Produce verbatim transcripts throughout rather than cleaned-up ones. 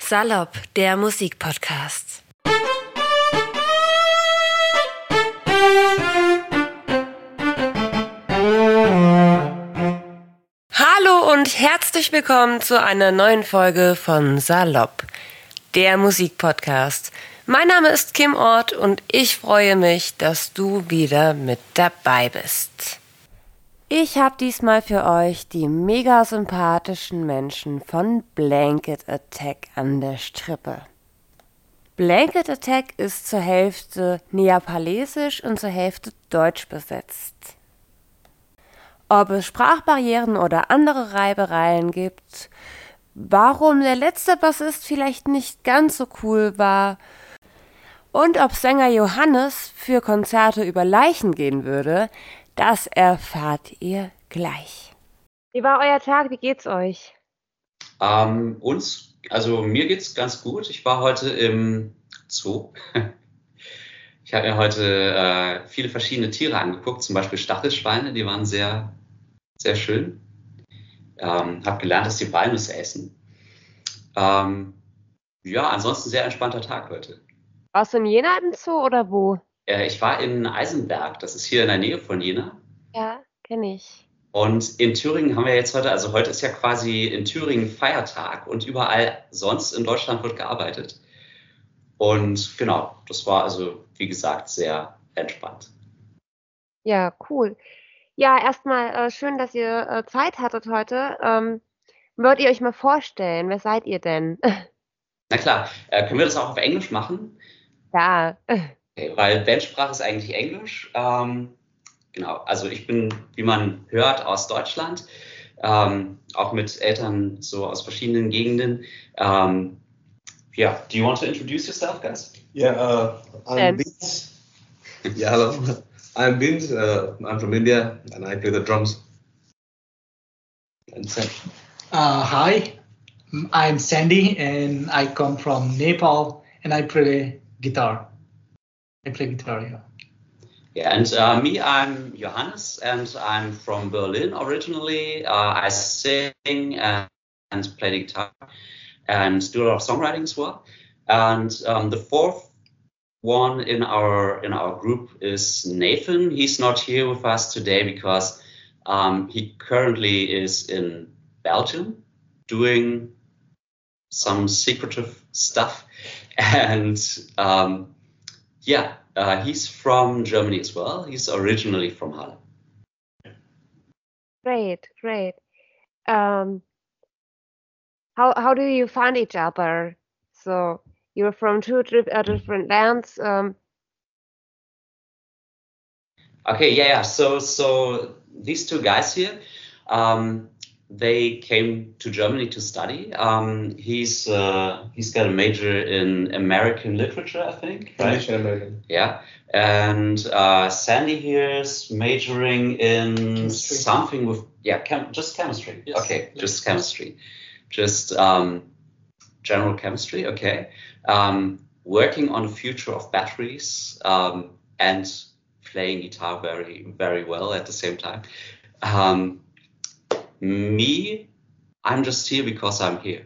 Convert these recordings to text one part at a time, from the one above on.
Salopp, der Musikpodcast. Hallo und herzlich willkommen zu einer neuen Folge von Salopp, der Musikpodcast. Mein Name ist Kim Ort und ich freue mich, dass du wieder mit dabei bist. Ich habe diesmal für euch die mega sympathischen Menschen von Blanket Attack an der Strippe. Blanket Attack ist zur Hälfte neapolitisch und zur Hälfte deutsch besetzt. Ob es Sprachbarrieren oder andere Reibereien gibt, warum der letzte Bassist vielleicht nicht ganz so cool war und ob Sänger Johannes für Konzerte über Leichen gehen würde, das erfahrt ihr gleich. Wie war euer Tag? Wie geht's euch? Ähm, uns, also mir geht's ganz gut. Ich war heute im Zoo. Ich habe mir heute äh, viele verschiedene Tiere angeguckt, zum Beispiel Stachelschweine, die waren sehr, sehr schön. Ähm, habe gelernt, dass die Walnüsse essen. Ähm, ja, ansonsten sehr entspannter Tag heute. Warst du in Jena im Zoo oder wo? Äh, ich war in Eisenberg, das ist hier in der Nähe von Jena. Ja, kenne ich. Und in Thüringen haben wir jetzt heute, also heute ist ja quasi in Thüringen Feiertag und überall sonst in Deutschland wird gearbeitet. Und genau, das war also, wie gesagt, sehr entspannt. Ja, cool. Ja, erstmal äh, schön, dass ihr äh, Zeit hattet heute. Ähm, wollt ihr euch mal vorstellen? Wer seid ihr denn? Na klar, äh, können wir das auch auf Englisch machen? Ja. Okay, weil Bandsprache ist eigentlich Englisch. Ähm, genau, also ich bin, wie man hört, aus Deutschland, ähm, auch mit Eltern so aus verschiedenen Gegenden. Um, yeah, do you want to introduce yourself, guys? Yeah, uh, I'm Vince. Yeah, hello. I'm Vince. Uh, I'm from India and I play the drums. And Sam. Uh, hi, I'm Sandy and I come from Nepal and I play guitar. I play guitar, yeah. Yeah, and uh, me, I'm Johannes and I'm from Berlin originally. Uh, I sing and, and play the guitar and do a lot of songwriting as well. And um, the fourth one in our in our group is Nathan. He's not here with us today because um, he currently is in Belgium doing some secretive stuff. And um, yeah, uh, he's from Germany as well. He's originally from Halle. Great, great. Um, how how do you find each other? So you're from two di- uh, different lands. Um, Okay, yeah, yeah. So, so these two guys here, um, they came to Germany to study. Um, he's uh, he's got a major in American literature, I think. Right? English and American. Yeah, and uh, Sandy here is majoring in Chemistry. something with yeah, chem- just chemistry. Yes. Okay, Yes. just chemistry, just um, general chemistry. Okay, um, working on the future of batteries um, and playing guitar very, very well at the same time. Um, me, I'm just here because I'm here.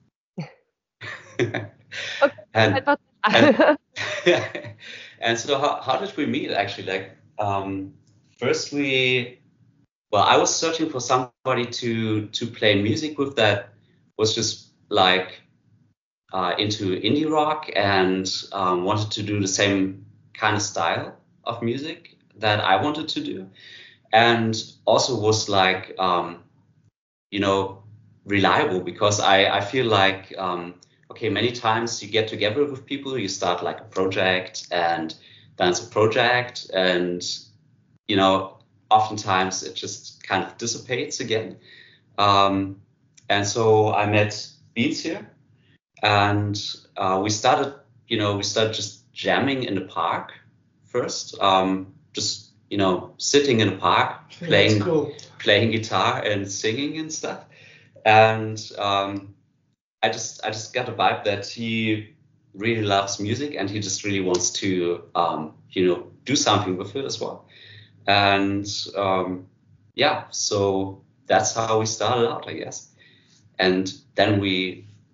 and, and, and so how, how did we meet actually? Like, um, first we, well, I was searching for somebody to, to play music with that was just like uh, into indie rock and um, wanted to do the same kind of style of music that I wanted to do, and also was like, um, you know, reliable because I, I feel like, um, okay, many times you get together with people, you start like a project and then it's a project and, you know, oftentimes it just kind of dissipates again. Um, and so I met Beans here and uh, we started, you know, we started just jamming in the park first, um, just, you know, sitting in a park, playing, That's cool. playing guitar and singing and stuff. And um, I just, I just got a vibe that he really loves music and he just really wants to, um, you know, do something with it as well. And um, yeah, so that's how we started out, I guess. And then we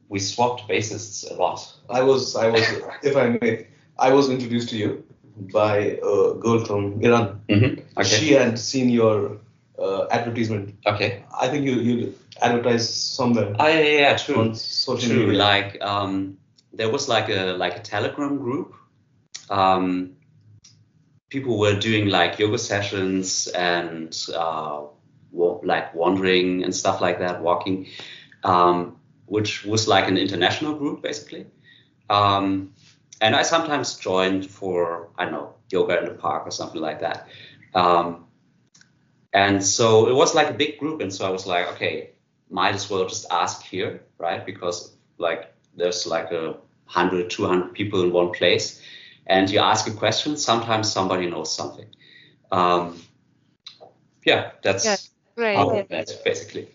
we swapped bassists a lot. I was, I was, if I may, I was introduced to you by a girl from Iran. Mm-hmm. Okay. She had seen your uh, advertisement. Okay. I think you you advertised somewhere. Oh yeah, yeah, yeah, true. On social true. media. Like um, there was like a like a Telegram group. Um, people were doing like yoga sessions and uh, wa- like wandering and stuff like that, walking, um, which was like an international group basically. Um, and I sometimes joined for, I don't know, yoga in the park or something like that. Um, and so it was like a big group. And so I was like, okay, might as well just ask here, right? Because like there's like a hundred, two hundred people in one place. And you ask a question, sometimes somebody knows something. Um, yeah, that's Ja, great. how it went, basically.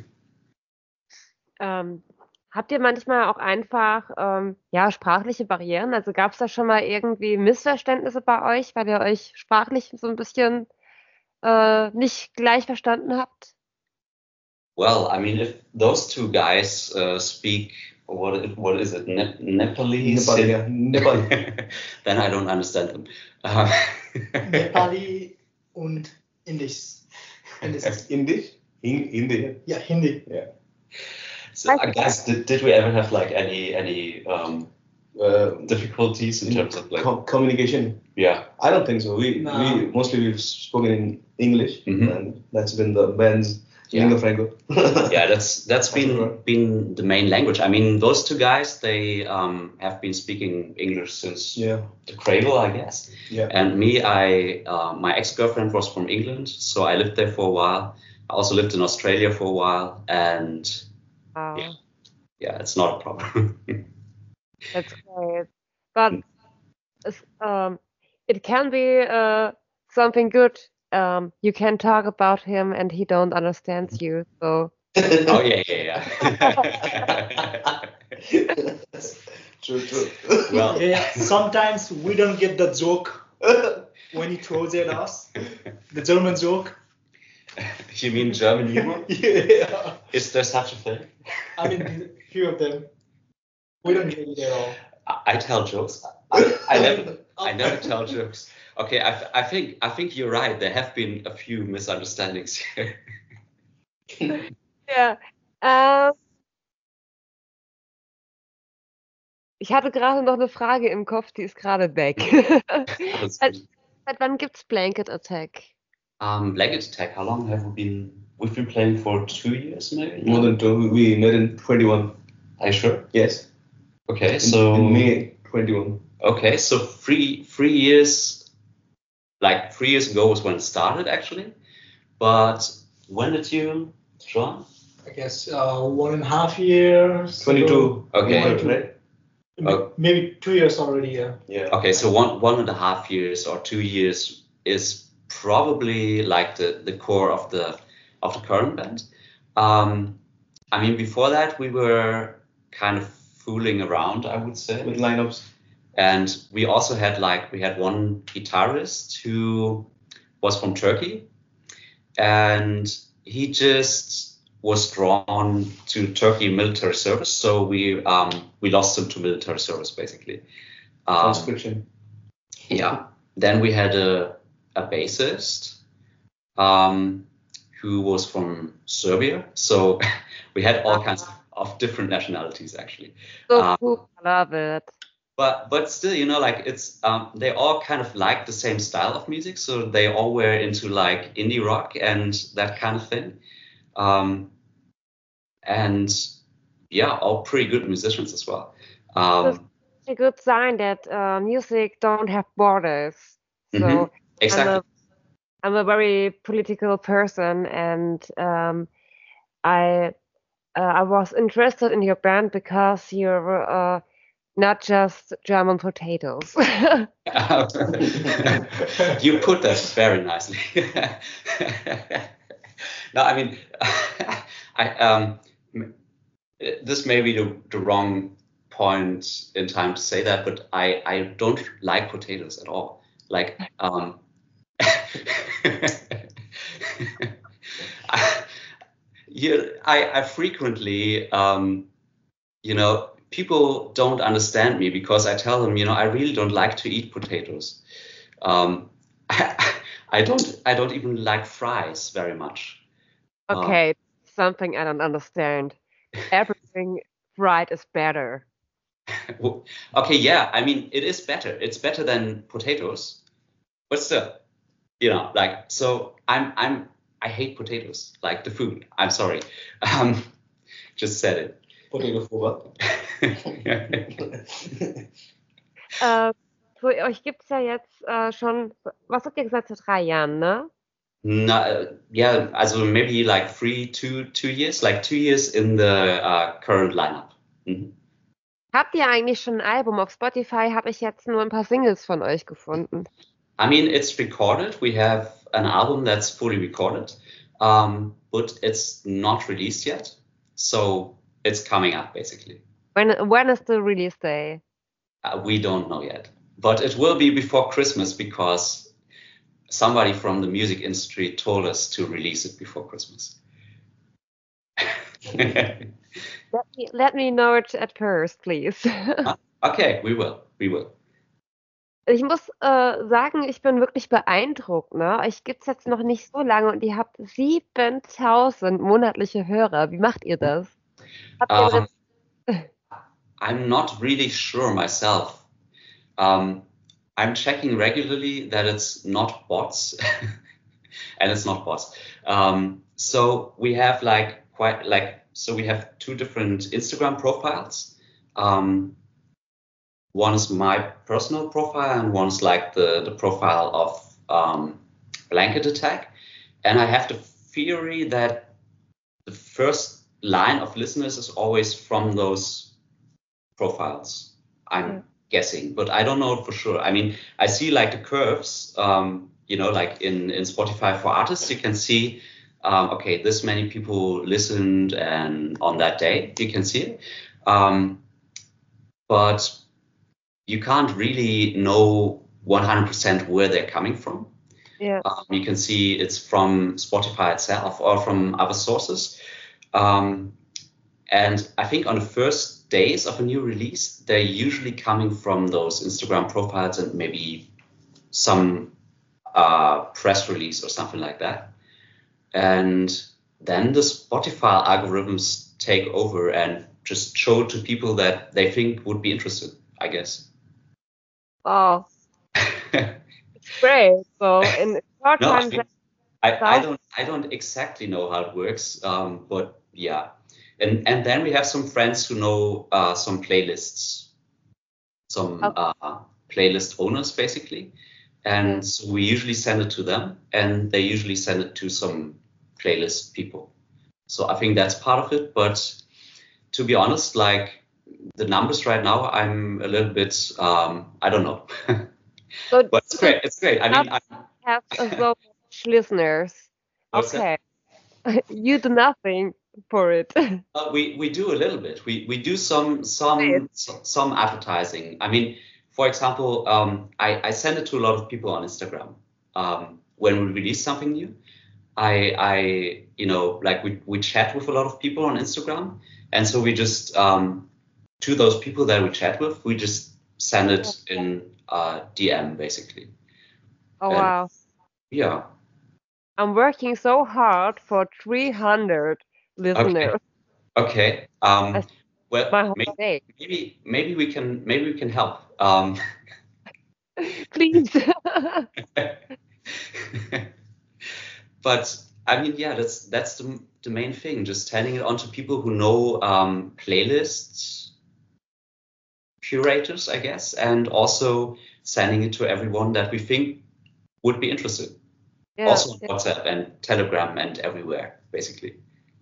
Ähm, habt ihr manchmal auch einfach ähm, ja, sprachliche Barrieren? Also gab es da schon mal irgendwie Missverständnisse bei euch, weil ihr euch sprachlich so ein bisschen äh, nicht gleich verstanden habt? Well, I mean, if those two guys uh, speak, what what is it, ne- Nepalese? Nepali, yeah. Nepali. Then I don't understand them. Uh, Nepali und Indisch. Indisch. Indisch? In India. Ja, Hindi. Yeah. so, uh, guys, did, did we ever have like any any um, Uh, difficulties in terms of like? com- communication. Yeah. I don't think so. We No. we mostly we've spoken in English, Mhm. and that's been the band's Yeah. lingua franca. Yeah, that's that's been Sure. been the main language. I mean, those two guys, they um, have been speaking English since Yeah. the cradle, I guess. Yeah. And me, I uh, my ex-girlfriend was from England, so I lived there for a while. I also lived in Australia for a while, and Wow, Yeah. yeah, it's not a problem. that's great. But it's, um, it can be uh, something good. Um, you can talk about him and he don't understand you. So Oh yeah, yeah, yeah. True, true. Well, Yeah, sometimes we don't get the joke when he throws at us. The German joke. you mean German humor? Yeah. Is there such a thing? I mean, few of them. We don't get it at all. I, I tell jokes. I, I never, I never tell jokes. Okay, I, I think, I think you're right. There have been a few misunderstandings here. ja, ähm, ich hatte gerade noch eine Frage im Kopf, die ist gerade weg. Alles Seit, gut. seit wann gibt's Blanket Attack? Um, Blanket Attack. How long have we been? We've been playing for two years, maybe. More than two. We met in twenty-one. Are you sure? Yes. Okay, In, so in May twenty-one. okay, so three three years, like three years ago was when it started actually. But when did you join? I guess uh, one and a half years. twenty-two. Okay. Right, right? M- Oh. Maybe two years already. Yeah. Yeah. Okay, so one one and a half years or two years is probably like the, the core of the of the current band. Um, I mean, before that we were kind of fooling around, I would say, With lineups. and we also had like we had one guitarist who was from Turkey, and he just was drawn to Turkey military service. So we um, we lost him to military service basically. Um, Conscription. yeah. Then we had a a bassist um, who was from Serbia. So we had all kinds of, of different nationalities actually. So Um, cool, I love it. But but still, you know, like it's um, they all kind of like the same style of music. So they all were into like indie rock and that kind of thing. Um, and yeah, all pretty good musicians as well. Um, It's a good sign that uh, music don't have borders. So Mhm, exactly. I'm a I'm a very political person, and um, I uh, I was interested in your band because you're uh, not just German potatoes. You put that very nicely. No, I mean, I um, m- this may be the, the wrong point in time to say that, but I I don't like potatoes at all. Like um, I, yeah, I I frequently um you know, people don't understand me because I tell them, you know, I really don't like to eat potatoes. Um, I, I don't. I don't even like fries very much. Okay, um, something I don't understand. Everything fried is better. Okay, yeah. I mean, it is better. It's better than potatoes, but still, you know, like so. I'm. I'm. I hate potatoes, like the food. I'm sorry. Um, just said it. Potato for äh, für euch gibt es ja jetzt äh, schon, was habt ihr gesagt, seit drei Jahren, ne? No, yeah, also maybe like three, two, two years, like two years in the uh, current lineup. Mhm. Habt ihr eigentlich schon ein Album? Auf Spotify habe ich jetzt nur ein paar Singles von euch gefunden. I mean, it's recorded. We have an album that's fully recorded, um, but it's not released yet. So it's coming up, basically. When, when is the release day? Uh, we don't know yet. But it will be before Christmas because somebody from the music industry told us to release it before Christmas. let, me, let me know it at first, please. Okay, we will. We will. Ich muss äh, sagen, ich bin wirklich beeindruckt. Ne? Euch gibt es jetzt noch nicht so lange und ihr habt siebentausend monatliche Hörer. Wie macht ihr das? Habt ihr um, I'm not really sure myself. Um, I'm checking regularly that it's not bots, and it's not bots. Um, so we have like quite like so we have two different Instagram profiles. Um, one is my personal profile, and one's like the the profile of um, Blanket Attack. And I have the theory that the first line of listeners is always from those profiles. I'm yeah. guessing, but I don't know for sure. I mean, I see like the curves, um, you know, like in, in Spotify for artists, you can see, um, okay, this many people listened and on that day, you can see it. Um, but you can't really know one hundred percent where they're coming from. Yeah. Um, you can see it's from Spotify itself or from other sources. Um, and I think on the first days of a new release, they're usually coming from those Instagram profiles and maybe some uh, press release or something like that. And then the Spotify algorithms take over and just show to people that they think would be interested, I guess. Oh, it's great. So in short no, time, I, mean, I, I don't I don't exactly know how it works, um, but yeah. And and then we have some friends who know uh, some playlists, some okay. uh, playlist owners basically, and yeah. so we usually send it to them, and they usually send it to some playlist people. So I think that's part of it. But to be honest, like the numbers right now, I'm a little bit um, I don't know. So but it's great. It's great. I mean, I have so much listeners. Okay, you do nothing for it. Uh, we we do a little bit. We we do some some some advertising. I mean, for example, um, I I send it to a lot of people on Instagram. Um, when we release something new, I I you know like we we chat with a lot of people on Instagram, and so we just um, to those people that we chat with, we just send it in uh, D M basically. Oh and, wow! Yeah. I'm working so hard for three hundred listeners. Okay. okay. Um, well, maybe, maybe maybe we can maybe we can help. Um, Please. But I mean, yeah, that's that's the the main thing. Just sending it on to people who know um, playlists, curators, I guess, and also sending it to everyone that we think would be interested. Yeah, also on yeah. WhatsApp and Telegram and everywhere, basically.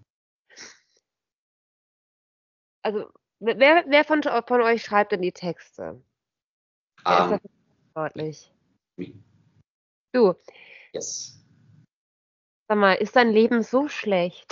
Also, wer, wer von, von euch schreibt denn die Texte? Wer um, ist dafür verantwortlich? Me. Du? Yes. Sag mal, ist dein Leben so schlecht?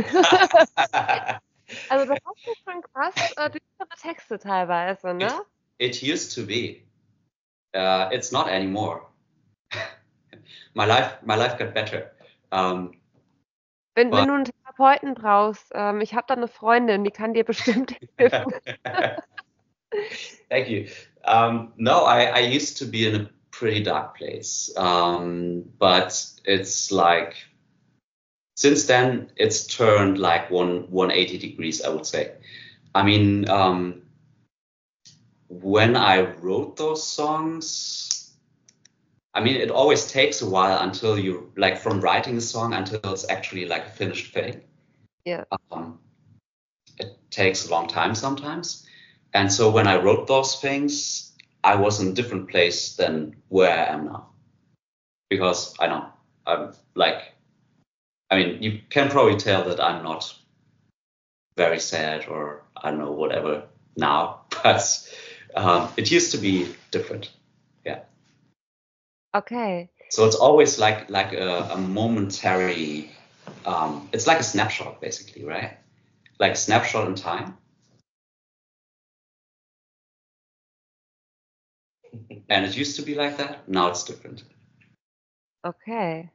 Also, das ist schon krass äh, düstere Texte teilweise, ne? It, it used to be. Uh, it's not anymore. my life, my life got better. Um, Wenn, wenn du einen Therapeuten brauchst, ähm, ich habe da eine Freundin, die kann dir bestimmt helfen. Thank you. Um, no, I, I used to be in a pretty dark place, um, but it's like since then it's turned like one one eighty degrees, I would say. I mean, um, when I wrote those songs, I mean, it always takes a while until you like from writing a song until it's actually like a finished thing. Yeah. Um, it takes a long time sometimes. And so when I wrote those things, I was in a different place than where I am now. Because I know, I'm like, I mean, you can probably tell that I'm not very sad or I don't know, whatever now, but um, it used to be different. Yeah. Okay. So it's always like like a, a momentary, um, it's like a snapshot basically, right? Like a snapshot in time. And it used to be like that. Now it's different. Okay.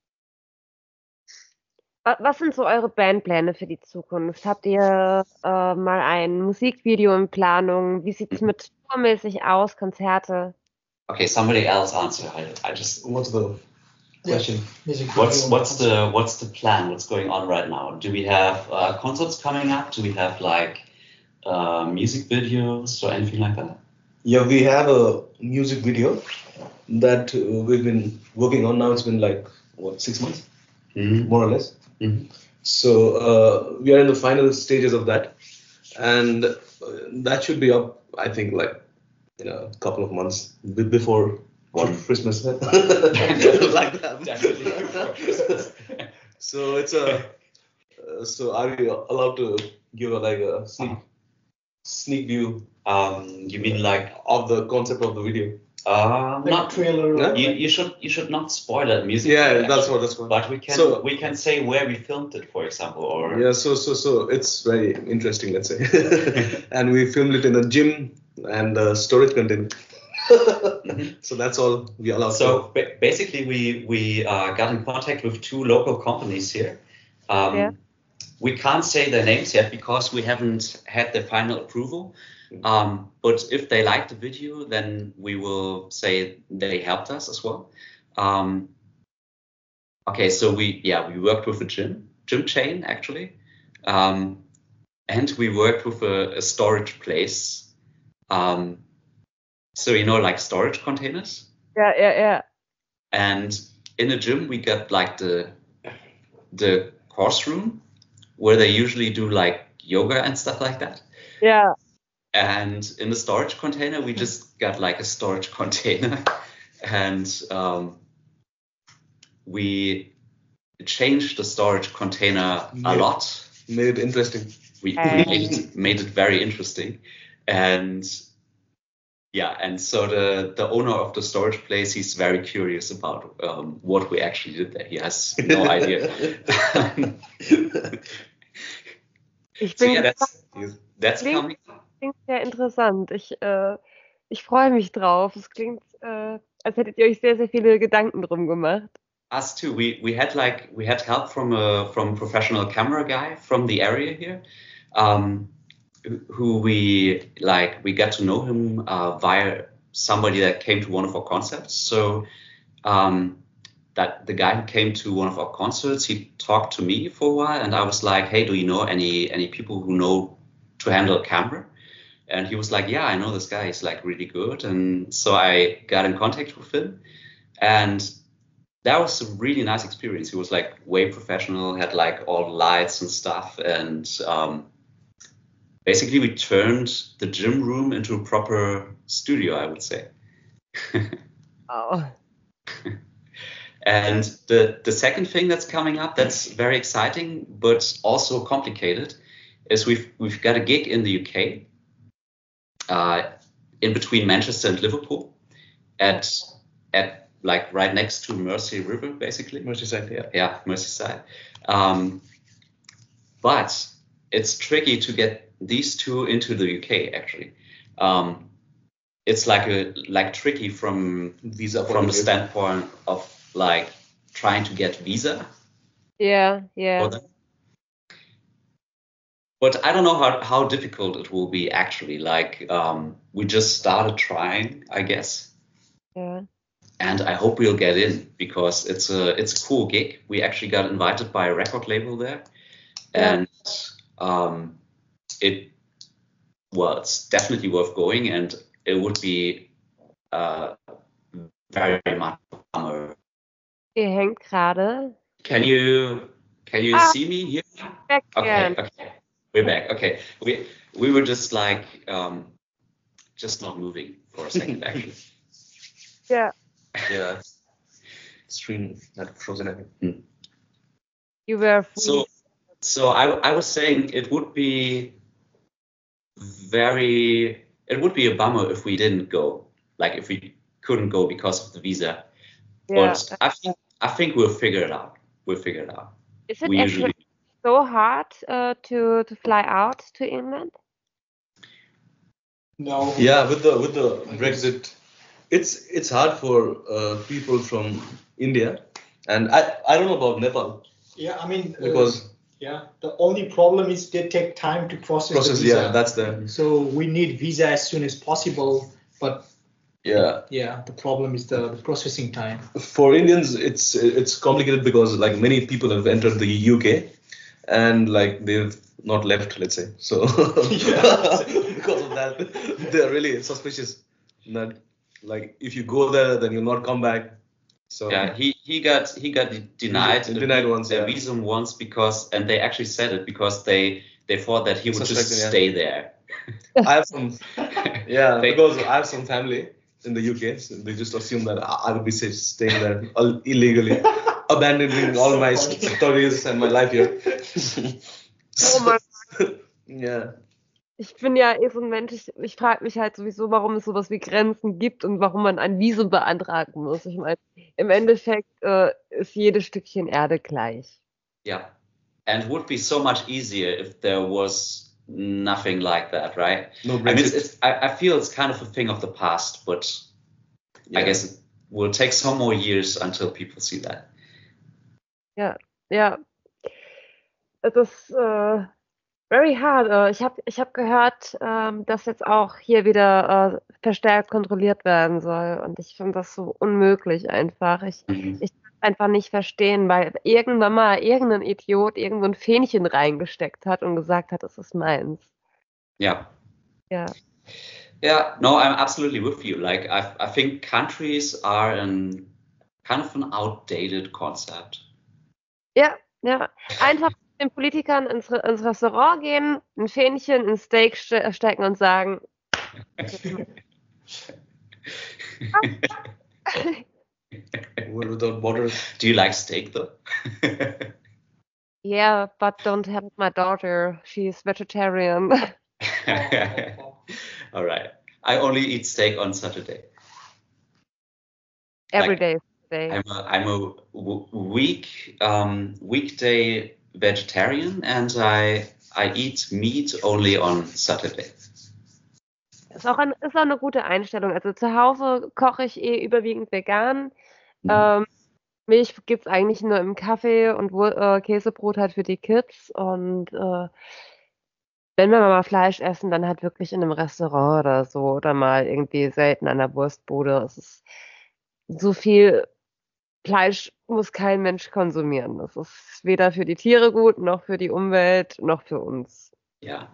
Was sind so eure Bandpläne für die Zukunft? Habt ihr äh, mal ein Musikvideo in Planung? Wie sieht es mit tourmäßig aus, Konzerte? Okay, somebody else answer. I, I just What's the question? Yeah. what's what's the what's the plan? What's going on right now? Do we have uh, concerts coming up? Do we have like uh, music videos or anything like that? Yeah, we have a music video that uh, we've been working on now. It's been like what six months, Mm-hmm. more or less. Mm-hmm. So uh, we are in the final stages of that, and uh, that should be up, I think, like in a couple of months b- before One. Christmas. Like that. Definitely before Christmas. So it's a. Uh, so are we allowed to give a like a sneak sneak view Um, you mean like of the concept of the video? uh, Like not a trailer. Yeah. Or you, like- you should you should not spoil that music. Yeah, video, that's actually. what that's what. But we can So- we can say where we filmed it, for example, or Yeah, so so so it's very interesting, let's say. And we filmed it in a gym and a storage container. So that's all we allow. So ba- basically, we we uh, got in contact with two local companies here. Um, Yeah. We can't say their names yet because we haven't had the final approval. Um, but if they like the video, then we will say they helped us as well. Um, okay, so we yeah we worked with a gym gym chain actually, um, and we worked with a, a storage place. Um, so you know like storage containers. Ja, ja, ja. And in the gym, we got like the the course room where they usually do like yoga and stuff like that. Ja. And in the storage container, we just got like a storage container, and um, we changed the storage container a Yeah. lot. Made it interesting. We Uh. made it, made it very interesting, and yeah, and so the the owner of the storage place, he's very curious about um, what we actually did there. He has no idea. Ich So bin yeah, gespannt. that's that's Klingt- coming. Klingt sehr interessant. Ich, äh, ich freue mich drauf. Es klingt, äh, als hättet ihr euch sehr, sehr viele Gedanken drum gemacht. Us too. We we had like we had help from a from a professional camera guy from the area here, um, who- who we like we got to know him uh, via somebody that came to one of our concerts. So um, that the guy who came to one of our concerts, he talked to me for a while, and I was like, "Hey, do you know any any people who know to handle a camera?" And he was like, "Yeah, I know this guy. He's like really good." And so I got in contact with him, and that was a really nice experience. He was like way professional, had like all the lights and stuff, and um, basically we turned the gym room into a proper studio, I would say. Oh. And the the second thing that's coming up that's very exciting but also complicated is we've we've got a gig in the U K, uh, in between Manchester and Liverpool, at at like right next to Mersey River, basically. Merseyside, yeah. Yeah, Merseyside. Um, but it's tricky to get these two into the U K. Actually, um, it's like a like tricky from Visa from the point of view. standpoint of like trying to get visa Yeah, yeah. But, but I don't know how, how difficult it will be actually. Like um, we just started trying, I guess. Yeah. And I hope we'll get in because it's a it's a cool gig. We actually got invited by a record label there, Yeah. and um, it well, it's definitely worth going, and it would be uh, very much bummer. Ihr hängt gerade. Can you can you Ah, see me here? back Okay, again. okay, we're back. Okay, we we were just like um, just not moving for a second actually. Yeah. Yeah. Stream had frozen everything. You were So so I I was saying it would be very it would be a bummer if we didn't go, like if we couldn't go because of the visa. Yeah. But I think I think we'll figure it out. We'll figure it out. Is it We actually usually so hard uh, to to fly out to England? No. Yeah, with the with the Brexit, it's it's hard for uh, people from India, and I I don't know about Nepal Yeah, I mean, uh, because yeah, the only problem is they take time to process, process. the visa. Yeah, that's the So we need visa as soon as possible, but yeah. yeah, the problem is the, the processing time. For Indians, it's it's complicated because like many people have entered the U K, and like they've not left. Let's say so. Because of that, they're really suspicious. That like if you go there, then you'll not come back. So yeah he he got he got denied He- denied once, the yeah. visa once because and they actually said it because they they thought that he would just Suspected, yeah. stay there. I have some yeah They- because I have some family in the U K, so they just assume that I I would be say, staying there ill- illegally, abandoning all my studies and my life here. Oh mein Yeah. Ich bin ja eh so ein Mensch, ich, ich frage mich halt sowieso, warum es sowas wie Grenzen gibt und warum man ein Visum beantragen muss. Ich meine, im Endeffekt äh, ist jedes Stückchen Erde gleich. Yeah, and it would be so much easier if there was nothing like that, right? No I mean, it's, Brexit. it's I, I feel it's kind of a thing of the past, but I Yeah. guess it will take some more years until people see that. Ja, ja. Es ist äh, very hard. Äh, ich habe ich hab gehört, ähm, dass jetzt auch hier wieder äh, verstärkt kontrolliert werden soll. Und ich finde das so unmöglich einfach. Ich, Mhm. ich kann es einfach nicht verstehen, weil irgendwann mal irgendein Idiot irgendwo ein Fähnchen reingesteckt hat und gesagt hat, es ist meins. Yeah. Ja. Yeah, no, I'm absolutely with you. Like, I, I think countries are an kind of an outdated concept. Ja, ja. Einfach mit den Politikern ins, Re- ins Restaurant gehen, ein Fähnchen ins Steak ste stecken und sagen, World without borders. Do you like steak though? yeah, but don't help my daughter. She's vegetarian. All right. I only eat steak on Saturday. Every Like, day. day. I'm a, I'm a w- week um, weekday vegetarian, and I I eat meat only on Saturday. Ist auch, ein, ist auch eine gute Einstellung. Also zu Hause koche ich eh überwiegend vegan. Mhm. Ähm, Milch gibt es eigentlich nur im Kaffee und Wur äh, Käsebrot halt für die Kids. Und äh, wenn wir mal Fleisch essen, dann halt wirklich in einem Restaurant oder so. Oder mal irgendwie selten an der Wurstbude. Es ist so viel Fleisch muss kein Mensch konsumieren. Das ist weder für die Tiere gut, noch für die Umwelt, noch für uns. Yeah.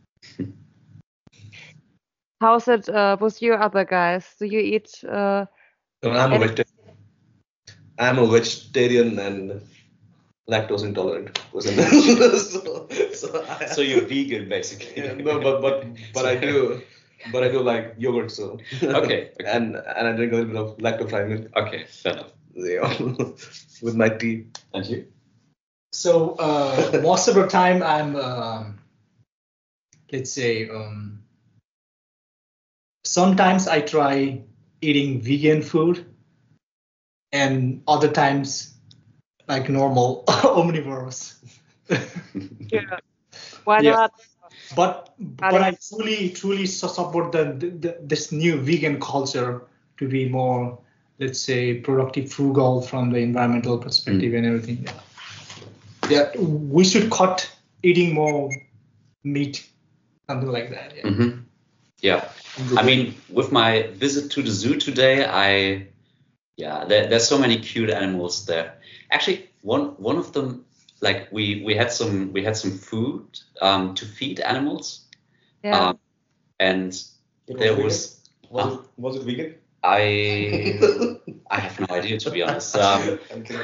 How's it uh, with you other guys? Do you eat? Uh, No, I'm a And- vegetarian. I'm a vegetarian and lactose intolerant person. so, so, I, So you're vegan, basically. yeah, no, but but but I do, but I do like yogurt. So Okay, okay. and and I drink a little bit of lactose milk. Okay, fair enough. Yeah, with my tea. And you? So uh, most of the time, I'm, um, let's say, um, sometimes I try eating vegan food, and other times, like normal omnivores. yeah. Why Yeah. not? But but I truly truly su- support the, the this new vegan culture to be more, let's say, productive, frugal from the environmental perspective and everything. Yeah. yeah, we should cut eating more meat, something like that. Yeah. Mm-hmm. Yeah. I mean, with my visit to the zoo today, I, yeah, there, there's so many cute animals there. Actually, one one of them, like we we had some we had some food um, to feed animals. Yeah. Um, and It there vegan? was. Was, uh, it, was it vegan? I I have no idea, to be honest. Um, I'm kidding.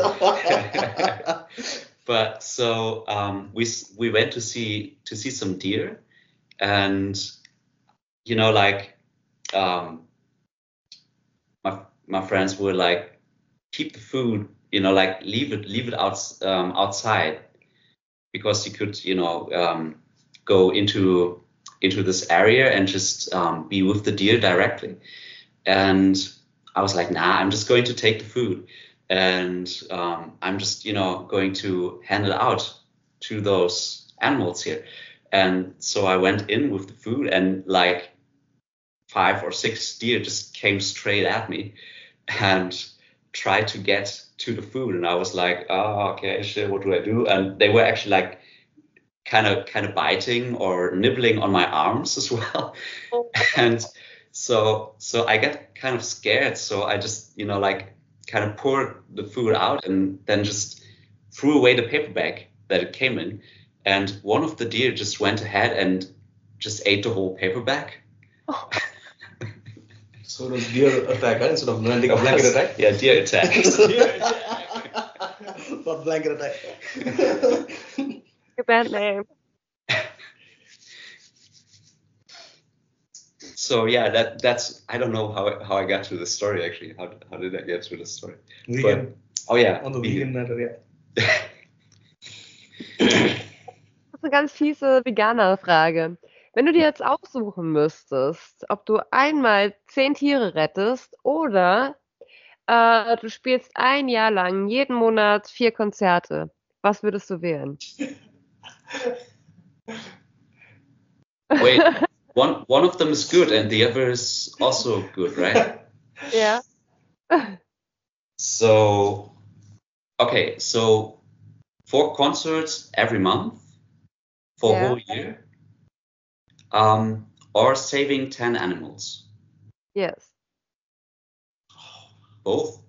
but so um, we s- we went to see to see some deer, and you know, like um, my my friends were like, keep the food, you know, like leave it leave it out um, outside, because you could, you know, um, go into into this area and just um, be with the deer directly. And I was like, nah, I'm just going to take the food, and um, I'm just, you know, going to hand it out to those animals here. And so I went in with the food, and like five or six deer just came straight at me and tried to get to the food. And I was like, oh, okay, shit, what do I do? And they were actually like kind of kind of biting or nibbling on my arms as well. And so so I got kind of scared. So I just, you know, like kind of poured the food out and then just threw away the paper bag that it came in. And one of the deer just went ahead and just ate the whole paper bag. Oh. So it was deer attack, right? Instead of landing a blanket attack? Yeah, deer attack. Deer attack. Not blanket attack. A bad name. So yeah, that that's I don't know how how I got to this story actually. How how did I get to this story? Vegan. But, oh yeah, On the vegan. vegan matter, yeah. Das ist eine ganz fiese Veganer-Frage. Wenn du dir jetzt aussuchen müsstest, ob du einmal zehn Tiere rettest oder äh, du spielst ein Jahr lang jeden Monat vier Konzerte, was würdest du wählen? Wait, one one of them is good and the other is also good, right? Ja. So, okay, so four concerts every month for Yeah. a whole year, um, or saving ten animals. Yes. Both.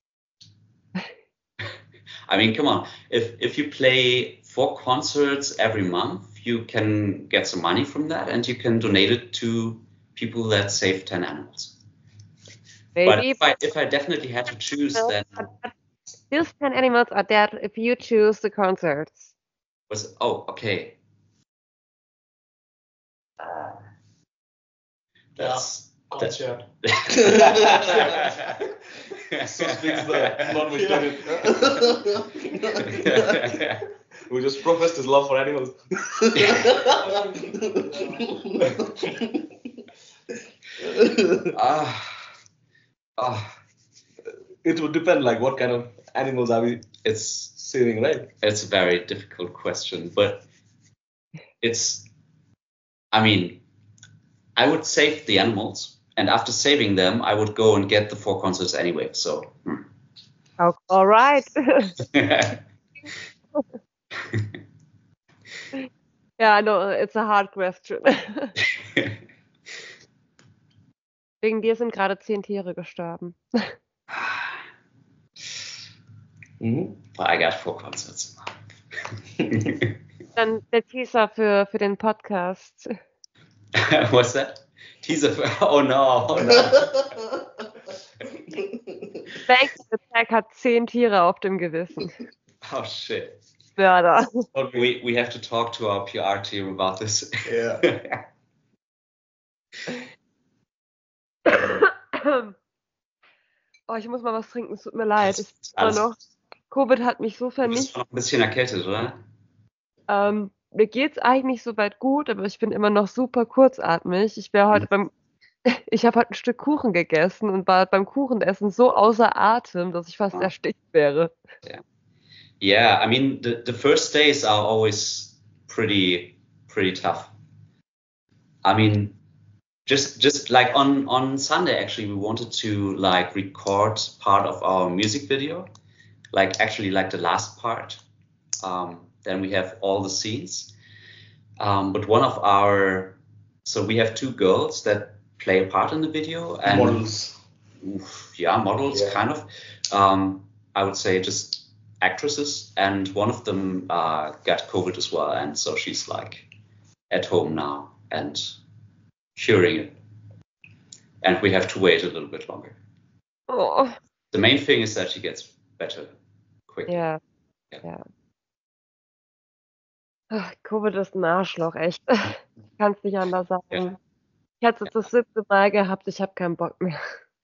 I mean, come on. If if you play four concerts every month, you can get some money from that, and you can donate it to people that save ten animals. But Maybe. if I if I definitely had to choose, then These ten animals are dead if you choose the concerts. was oh okay. That's Concert. So speaks the non-vegetarian. Who just professed his love for animals. Ah, ah, It would depend, like, what kind of animals are we it's saving, right? it's a very difficult question, but it's. I mean, I would save the animals, and after saving them, I would go and get the four concerts anyway. So. hmm. Oh, all right. Yeah, I know, it's a hard question. Wegen dir sind gerade zehn Tiere gestorben. Mhm. But I got four concerts. Dann der Teaser für, für den Podcast. What's that? Teaser for, oh no, oh no. Bank Attack hat zehn Tiere auf dem Gewissen. Oh shit. Mörder. We we have to talk to our P R team about this. Yeah. Oh, ich muss mal was trinken, es tut mir leid. Ich bin immer Alles- noch, Covid hat mich so Du bist vernichtet. noch ein bisschen erkältet, oder? Ähm, mir geht's eigentlich soweit gut, aber ich bin immer noch super kurzatmig. Ich wäre heute beim, ich habe heute ein Stück Kuchen gegessen und war beim Kuchenessen so außer Atem, dass ich fast Ah. erstickt wäre. Yeah, I mean the, the first days are always pretty pretty tough. I mean, just just like on on Sunday actually we wanted to like record part of our music video, like actually like the last part, Um, then we have all the scenes. Um, but one of our, so we have two girls that play a part in the video. And models. Oof, yeah, models, Yeah. kind of. Um, I would say just actresses. And one of them uh, got COVID as well. And so she's like at home now and curing it. And we have to wait a little bit longer. Oh. The main thing is that she gets better quickly. Ja. Ja. Ja. Ach, Covid ist ein Arschloch, echt. Ich kann's nicht anders sagen. Ja. Ich hatte es das siebte Mal gehabt, ich habe keinen Bock mehr.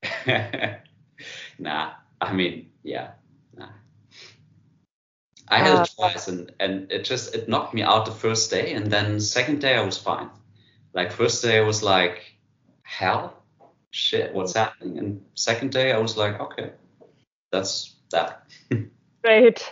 Nah, I mean, yeah, nah. I had Ah. it twice, and and it just it knocked me out the first day, and then second day I was fine. Like first day I was like, hell, shit, what's happening? And second day I was like, okay, that's that. Great.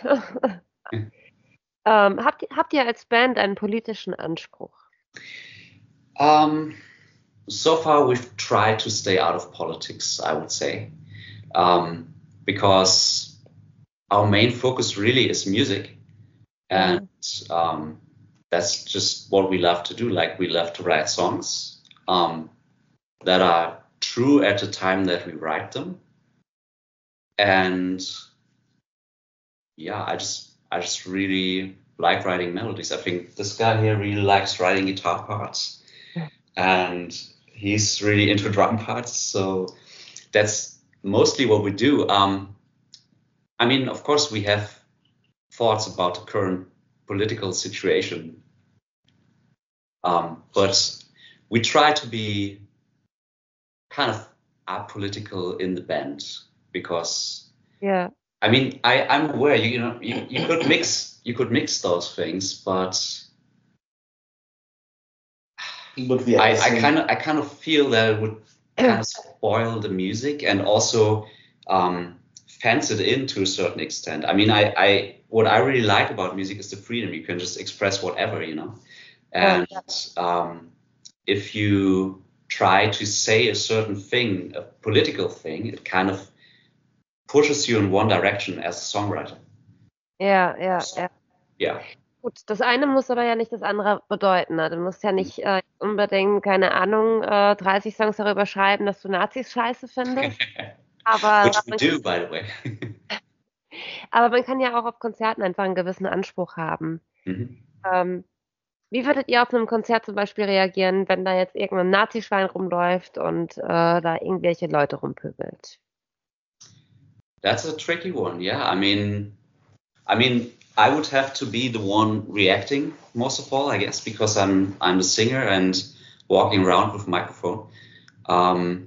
ähm, habt, ihr- habt ihr als Band einen politischen Anspruch? Um, so far, we've tried to stay out of politics, I would say, um, because our main focus really is music, and um, that's just what we love to do. Like we love to write songs um, that are true at the time that we write them, and yeah, I just I just really like writing melodies. I think this guy here really likes writing guitar parts. And he's really into drum parts, so that's mostly what we do. Um, I mean, of course, we have thoughts about the current political situation, um, but we try to be kind of apolitical in the band because, Yeah. I mean, I, I'm aware you, you know you, you could mix you could mix those things, but. But we I, I kind of I kind of feel that it would kind of spoil the music and also um, fence it in to a certain extent. I mean, I, I what I really like about music is the freedom. You can just express whatever, you know. And um, if you try to say a certain thing, a political thing, it kind of pushes you in one direction as a songwriter. Ja, ja, ja. Yeah. Gut, das eine muss aber ja nicht das andere bedeuten. Ne? Du musst ja nicht äh, unbedingt, keine Ahnung, äh, dreißig Songs darüber schreiben, dass du Nazis scheiße findest. Aber, Which we do, by the way. aber man kann ja auch auf Konzerten einfach einen gewissen Anspruch haben. Mhm. Ähm, wie würdet ihr auf einem Konzert zum Beispiel reagieren, wenn da jetzt irgendein Nazischwein rumläuft und äh, da irgendwelche Leute rumpöbelt? That's a tricky one. Yeah, I mean, I mean, I would have to be the one reacting most of all, I guess, because I'm I'm the singer and walking around with a microphone. Um,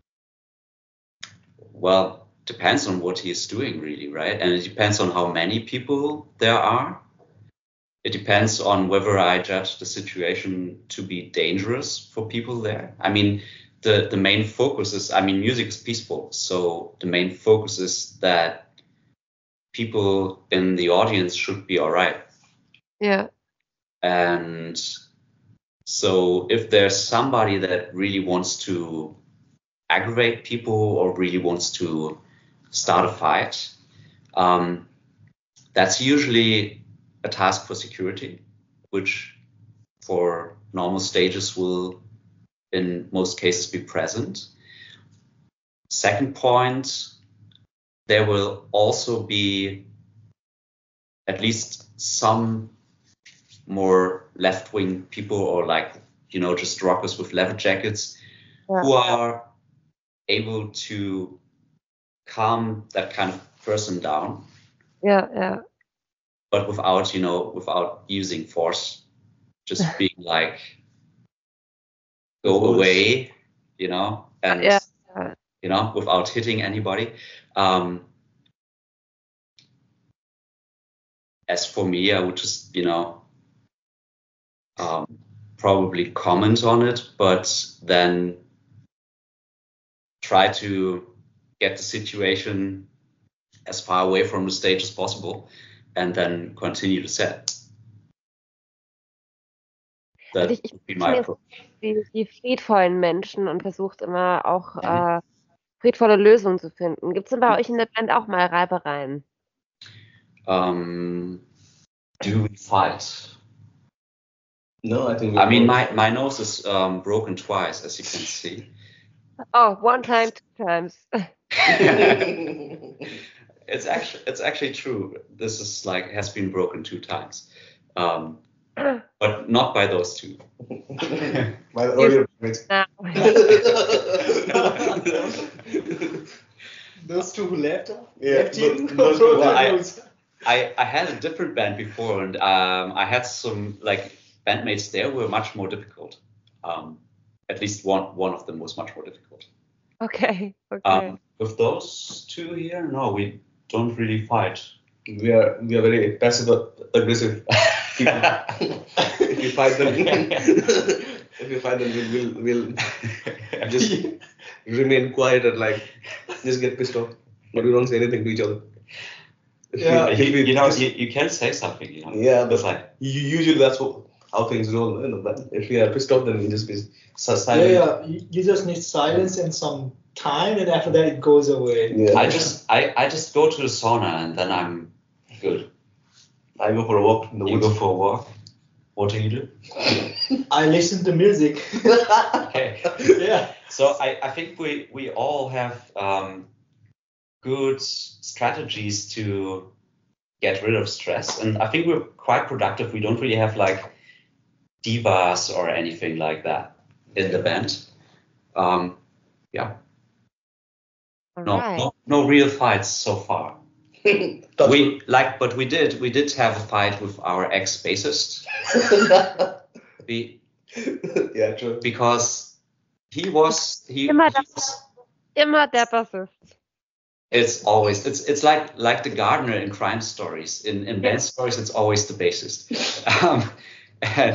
well, depends on what he is doing, really, right? And it depends on how many people there are. It depends on whether I judge the situation to be dangerous for people there. I mean, the, the main focus is, I mean, music is peaceful. So the main focus is that people in the audience should be all right. Ja. And so if there's somebody that really wants to aggravate people or really wants to start a fight, um, that's usually a task for security, which for normal stages will in most cases be present. Second point, there will also be at least some more left-wing people or like, you know, just rockers with leather jackets Ja. who are able to calm that kind of person down, Ja, ja. but without, you know, without using force, just being like, go Of course. away, you know, and, Ja, ja. you know, without hitting anybody. Um, as for me, I would just, you know, um, probably comment on it, but then try to get the situation as far away from the stage as possible and then continue the set. That Also ich, ich would be bin my jetzt approach. die, die friedvollen Menschen und versucht immer auch äh, friedvolle Lösungen zu finden. Gibt es denn bei euch in der Band auch mal Reibereien? Um, Do we fight? No, I think. I mean, my, my nose is um, broken twice, as you can see. Oh, one time, two times. It's actually it's actually true. This is like has been broken two times, um, but not by those two. My earlier mates. Now. Those two who left, Yeah, left you. those- those two- Well, I, I I had a different band before, and um, I had some like bandmates there who were much more difficult. Um, at least one one of them was much more difficult. Okay, okay. Um, with those two here, no, we don't really fight. We are we are very passive aggressive people. If you fight them, if you fight them, we'll we'll, we'll just remain quiet and like just get pissed off, but we don't say anything to each other. Yeah, If you, we- you know, you, you can say something, you know. Yeah, It's but like u- usually that's what, how things roll. You know, but if we are pissed off, then we just be so Yeah, silent. yeah. You, you just need silence and some time, and after that it goes away. Yeah. I just I, I just go to the sauna and then I'm good. I go for a walk in the You woods. go for a walk. What do you do? I listen to music. Okay. Yeah. So I, I think we, we all have um, good strategies to get rid of stress, and I think we're quite productive. We don't really have like divas or anything like that in the band. Um, yeah, All no, right. no, no real fights so far. Touch We like, but we did we did have a fight with our ex bassist. We, Yeah, true. because he was he, Immer he das- was, Immer der Bassist. it's always it's it's like like the gardener in crime stories. In in band stories, it's always the bassist. Um, and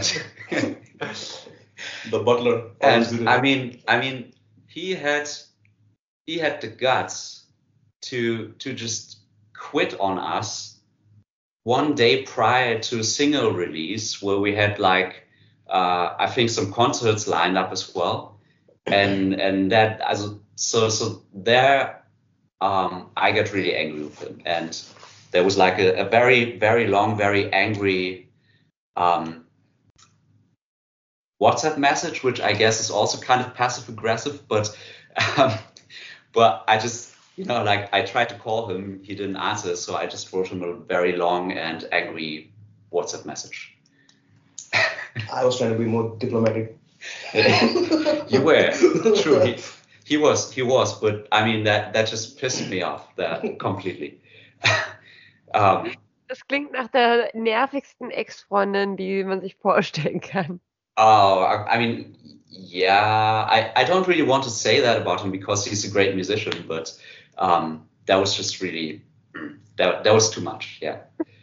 The butler. and I mean I mean he had he had the guts to to just quit on us one day prior to a single release where we had like uh, I think some concerts lined up as well, and and that also, so so there um, I got really angry with him, and there was like a, a very very long very angry um, WhatsApp message, which I guess is also kind of passive aggressive, but um, but I just you know like I tried to call him, he didn't answer, so I just wrote him a very long and angry WhatsApp message. I was trying to be more diplomatic. You were true. He, he was. He was. But I mean, that that just pissed me off. That completely. um, Das klingt nach der nervigsten Ex-Freundin, die man sich vorstellen kann. oh, I, I mean, yeah. I, I don't really want to say that about him because he's a great musician. But um, that was just really that that was too much. Yeah.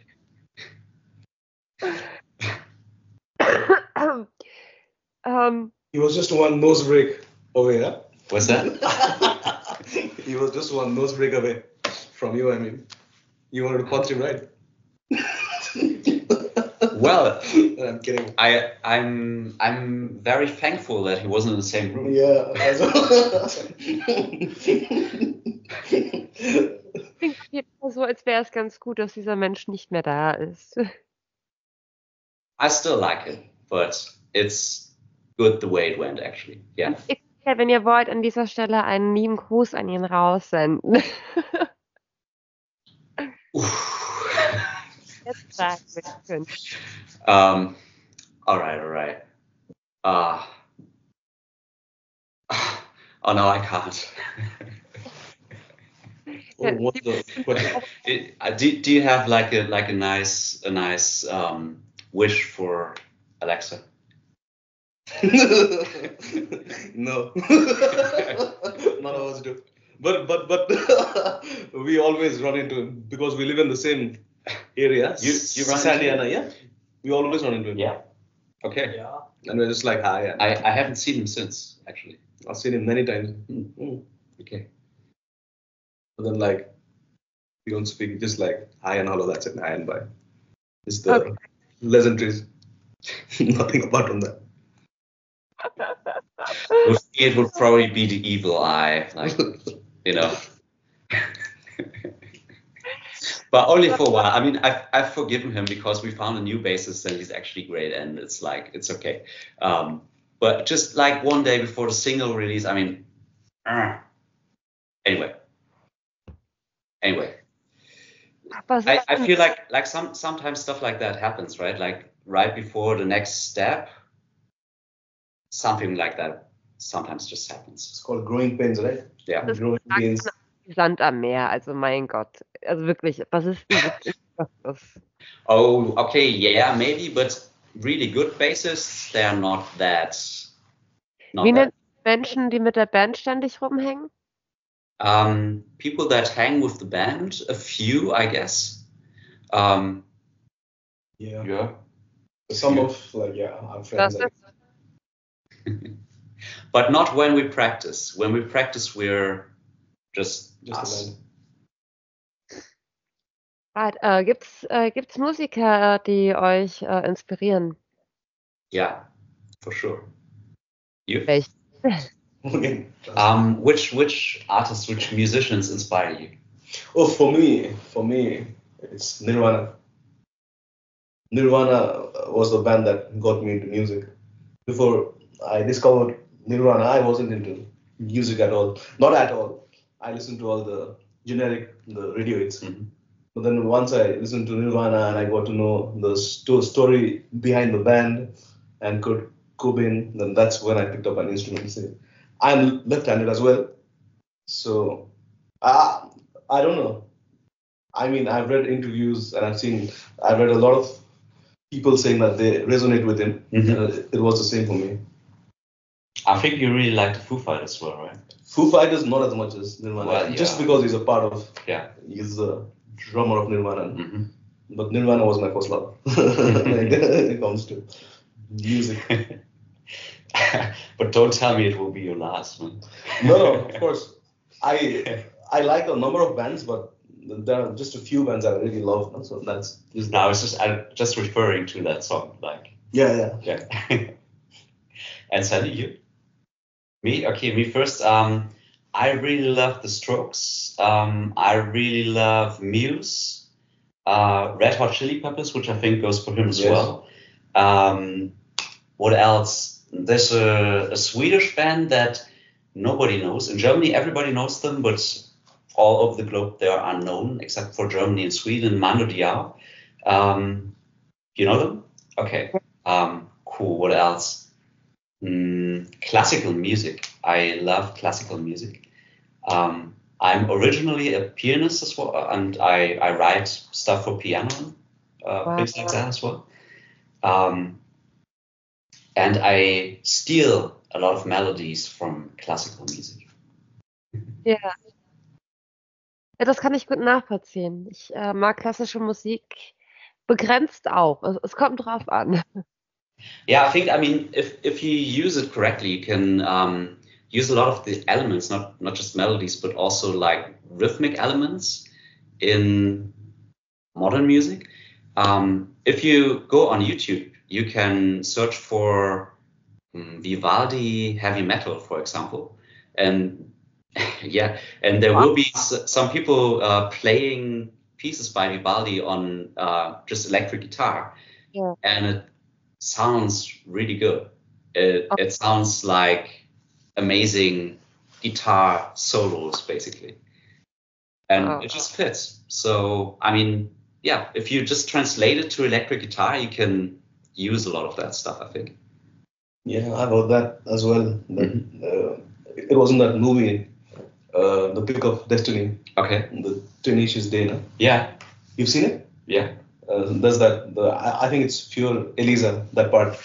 um, He was just one nose break away, huh? What's that? He was just one nose break away from you. I mean, you wanted to punch him, right? Well, I'm kidding. I I'm I'm very thankful that he wasn't in the same room. Yeah. Also. klingt auf jeden Fall so, als wäre es ganz gut, dass dieser Mensch nicht mehr da ist. I still like it, but it's good the way it went, actually. Yeah. Ich kann, wenn ihr wollt, an dieser Stelle einen lieben Gruß an ihn raussenden. Jetzt sagen wir können. Um, all right, all right. Uh, oh no, I can't. Oh, what the? What? It- uh, do, do you have like a like a nice a nice um, wish for Alexa? No. None of us do. But but but we always run into him because we live in the same area. You- you run Sandy into and I, yeah. We always run into him. Yeah. Okay. Yeah. And we're just like hi. And I, I haven't seen him since actually. I've seen him many times. Hmm. Mm. Okay. But then like we don't speak, just like hi and hello, that's it. Hi and bye. It's the Okay. pleasantries. Nothing apart from that. With me, it would probably be the evil eye, like you know. but only for a while. I mean, I've, I've forgiven him because we found a new bassist and he's actually great, and it's like, it's okay. Um, but just like one day before the single release, I mean, uh, anyway. Anyway. I, I feel like like some sometimes stuff like that happens, right? Like right before the next step, something like that sometimes just happens. It's called growing pains, right? Yeah. Growing pains. Sand am Meer, also mein Gott. Also wirklich, Bassisten gibt es. Oh, okay, yeah, maybe, but really good bassists, they're not that. Not Wie that. nennt Menschen, die mit der Band ständig rumhängen? Um, people that hang with the band, a few, I guess. Um, yeah. Yeah. Some of, like, yeah, our friends. Like, but not when we practice. When we practice, we're just, just us. a band. Right, äh, gibt's, äh, gibt's Musiker, die euch äh, inspirieren? Yeah, for sure. You? Welche? um, which which artists, which musicians inspire you? Oh, for me, for me, it's Nirvana. Nirvana was the band that got me into music. Before I discovered Nirvana, I wasn't into music at all. Not at all. I listened to all the generic, the radio hits. Mm-hmm. But then once I listened to Nirvana and I got to know the sto- story behind the band and Kurt Cobain, then that's when I picked up an instrument. So I'm left-handed as well. So uh, I don't know. I mean, I've read interviews and I've seen, I've read a lot of people saying that they resonate with him. Mm-hmm. Uh, it was the same for me. I think you really like the Foo Fighters as well, right? Foo Fighters, not as much as Nirvana. Well, yeah. Just because he's a part of, yeah, he's the drummer of Nirvana. Mm-hmm. But Nirvana was my first love when it comes to music. But don't tell me it will be your last one. No, no, of course. I I like a number of bands, but there are just a few bands I really love. So that's. No, I was just I'm just referring to that song, like. Yeah, yeah, yeah. And Sandy, you? Me? Okay, me first. Um, I really love The Strokes. Um, I really love Muse. Uh, Red Hot Chili Peppers, which I think goes for him as yes. well. Um, what else? There's a, a Swedish band that nobody knows. In Germany, everybody knows them, but all over the globe, they are unknown, except for Germany and Sweden. Mando Diao. Um, you know them? Okay. Um, cool. What else? Mm, classical music. I love classical music. Um, I'm originally a pianist as well, and I, I write stuff for piano, uh, wow. things like that as well. Um, and I steal a lot of melodies from classical music. Ja. Ja, das kann ich gut nachvollziehen. Ich äh, mag klassische Musik begrenzt auch. Es, es kommt drauf an. Yeah, I think, I mean, if, if you use it correctly, you can um, use a lot of the elements, not, not just melodies, but also like rhythmic elements in modern music. Um, if you go on YouTube, you can search for um, Vivaldi heavy metal, for example. And yeah, and there will be s- some people uh, playing pieces by Vivaldi on uh, just electric guitar. Yeah. And it sounds really good. It, okay. it sounds like amazing guitar solos, basically. And oh. it just fits. So, I mean, yeah, if you just translate it to electric guitar, you can use a lot of that stuff, I think. Yeah, I heard that as well. That, mm-hmm. uh, it wasn't that movie, uh, The Pick of Destiny. Okay. The Tenacious D, no? Yeah. You've seen it? Yeah. Uh, does that, the, I, I think it's Pure Elisa, that part.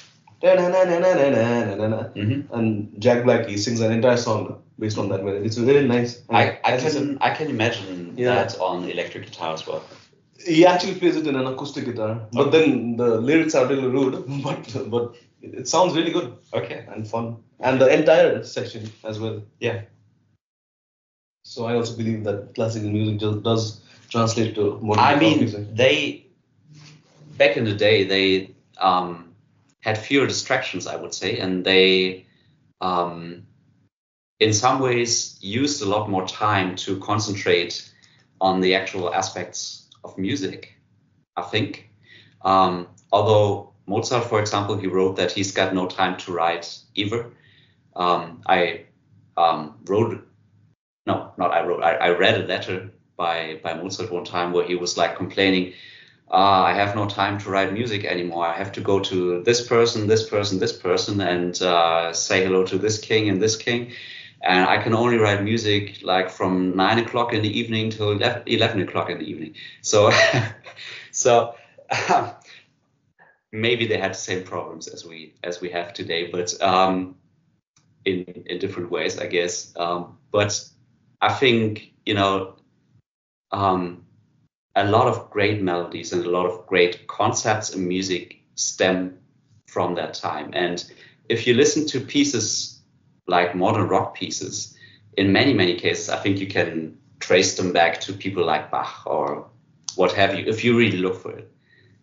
Mm-hmm. And Jack Black, he sings an entire song based on that melody. It's really nice. I, I, can, I can imagine yeah. that on electric guitar as well. He actually plays it in an acoustic guitar, but okay. then the lyrics are a little rude, but but it sounds really good. Okay. And fun. And the entire section as well. Yeah. So I also believe that classical music just does translate to modern I mean, music. They, back in the day, they um, had fewer distractions, I would say, and they, um, in some ways, used a lot more time to concentrate on the actual aspects of music, I think. Um, although Mozart, for example, he wrote that he's got no time to write either. Um, I um, wrote, no, not I wrote, I, I read a letter by, by Mozart one time where he was like complaining, uh, I have no time to write music anymore. I have to go to this person, this person, this person, and uh, say hello to this king and this king. And I can only write music like from nine o'clock in the evening till eleven o'clock in the evening. So, so um, maybe they had the same problems as we as we have today, but um, in in different ways, I guess. Um, but I think, you know, um, a lot of great melodies and a lot of great concepts in music stem from that time. And if you listen to pieces like modern rock pieces, in many, many cases, I think you can trace them back to people like Bach or what have you, if you really look for it.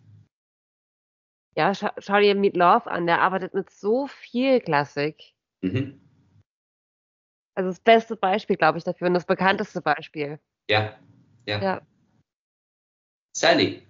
Ja, schau, schau dir Meat Loaf an, der arbeitet mit so viel Klassik. Mhm. Also das beste Beispiel, glaube ich, dafür und das bekannteste Beispiel. Ja, ja. Ja. Sandy.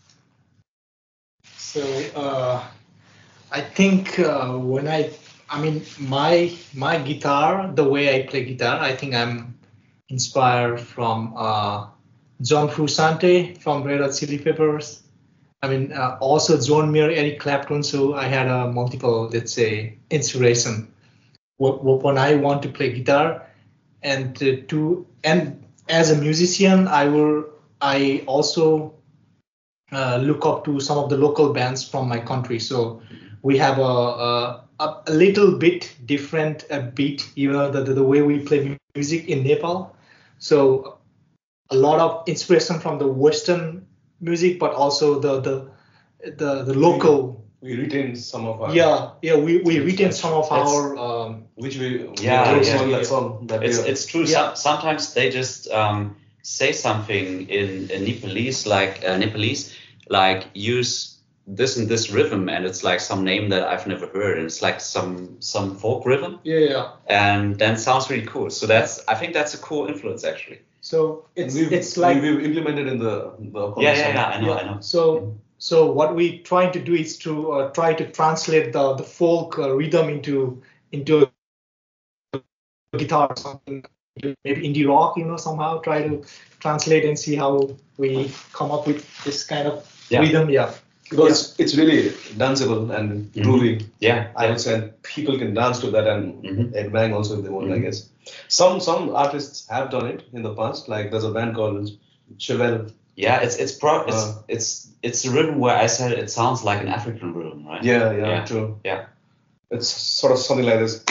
So uh, I think uh, when I, I mean, my my guitar, the way I play guitar, I think I'm inspired from uh, John Frusciante from Red Hot Chili Peppers. I mean, uh, also John Mayer, Eric Clapton. So I had a multiple, let's say, inspiration when I want to play guitar, and uh, to and as a musician, I will I also uh, look up to some of the local bands from my country. So we have a a, a little bit different uh, beat, you know, the, the the way we play music in Nepal. So a lot of inspiration from the Western music, but also the the the, the local. We retain some of our. Yeah, yeah, we, we retain some of our. Um, which we. Yeah, we yeah. on that song. That It's we, it's true. Yeah. Some, sometimes they just um, say something in, in Nepalese, like uh, Nepalese, like use this and this rhythm, and it's like some name that I've never heard, and it's like some some folk rhythm. yeah, yeah. And then it sounds really cool. So that's I think that's a cool influence actually. So it's we've, it's like we've implemented in the the. Yeah, yeah, yeah. I know, yeah. I know. So so what we trying to do is to uh, try to translate the the folk uh, rhythm into into a guitar or something, maybe indie rock, you know, somehow try to translate and see how we come up with this kind of Yeah. rhythm. Yeah. Because it's really danceable and groovy. Yeah, I would say, and people can dance to that and Mhm. and bang also if they want. I Mhm. guess some some artists have done it in the past. Like there's a band called Chevelle. Yeah, it's it's pro it's Uh. it's it's a rhythm where I said it sounds like an African rhythm, right? Yeah, yeah, Yeah. true. Yeah. It's sort of something like this.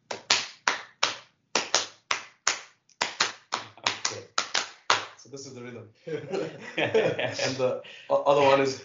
Okay. So this is the rhythm, and the o- other one is.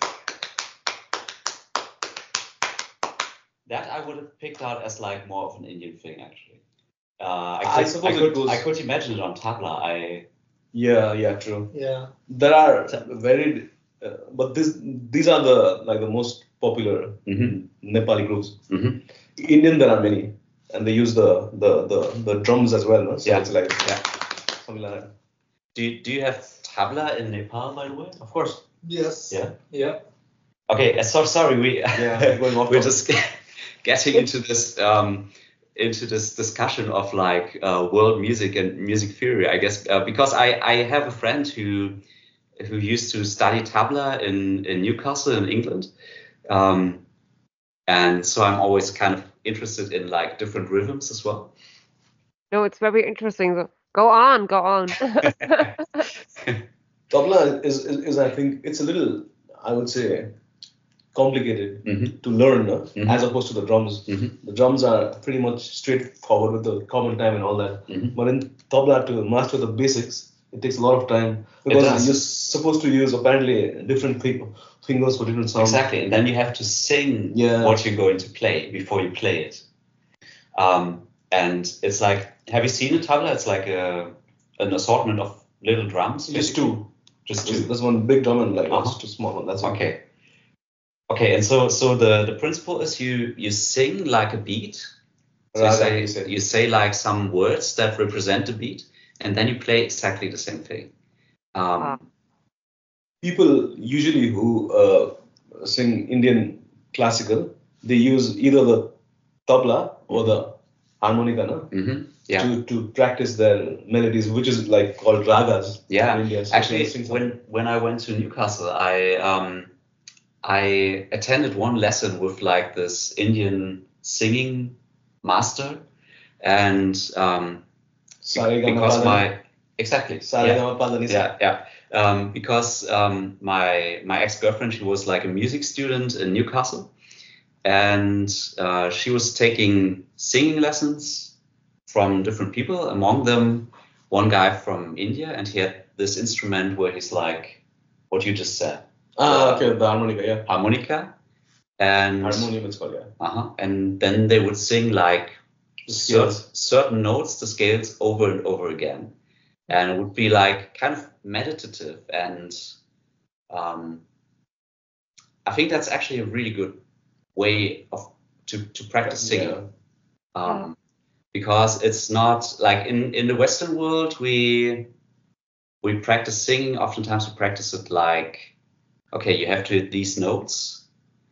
That I would have picked out as like more of an Indian thing, actually. Uh, I, I could, suppose I, it could, goes- I could imagine it on tabla. I Yeah, yeah, true. Yeah. There are very, uh, but this these are the like the most popular Mhm. Nepali groups. Mhm. Indian there are many, and they use the the the, the drums as well. No? So Yeah. it's like Yeah. something like that. do you, do you have tabla in Nepal, by the way? Of course. Yes. Yeah. Yeah. Okay, uh, so sorry, we Yeah, we're going off we're topic. just getting into this um, into this discussion of like uh, world music and music theory, I guess, uh, because I, I have a friend who who used to study tabla in, in Newcastle in England, um, and so I'm always kind of interested in like different rhythms as well. No, it's very interesting. So go on, go on. Tabla is, is is I think it's a little, I would say, complicated Mhm. to learn, no? Mhm. As opposed to the drums. Mhm. The drums are pretty much straightforward with the common time and all that. Mhm. But in tabla, to master the basics, it takes a lot of time It because does. you're supposed to use apparently different fi- fingers for different sounds. Exactly, and then you have to sing Yeah. what you're going to play before you play it. Um, and it's like, have you seen a tabla? It's like a an assortment of little drums. Just basically. two. Just There's, two. there's one big drum and like Uh-huh. just two small one. That's it. Okay. Okay, and so so the, the principle is you you sing like a beat. So you Right, say you say. you say like some words that represent the beat, and then you play exactly the same thing. Um, Ah. people usually who uh, sing Indian classical, they use either the tabla or the harmonica, no? Mm-hmm. Yeah. to, to practice their melodies, which is like called ragas. Yeah. In India. So Actually, when when I went to Newcastle, I um I attended one lesson with like this Indian singing master, and um, because my exactly yeah yeah, yeah. Um, because um, my my ex girlfriend, she was like a music student in Newcastle, and uh, she was taking singing lessons from different people. Among them, one guy from India, and he had this instrument where he's like what you just said. Ah, okay, the harmonica, yeah. Harmonica. And harmonium it's called, yeah. Uh-huh. And then they would sing like cer- certain notes, the scales over and over again. And it would be like kind of meditative. And um, I think that's actually a really good way of to, to practice singing. Yeah. Um, because it's not like in, in the Western world, we we practice singing. Oftentimes we practice it like, okay, you have to hit these notes.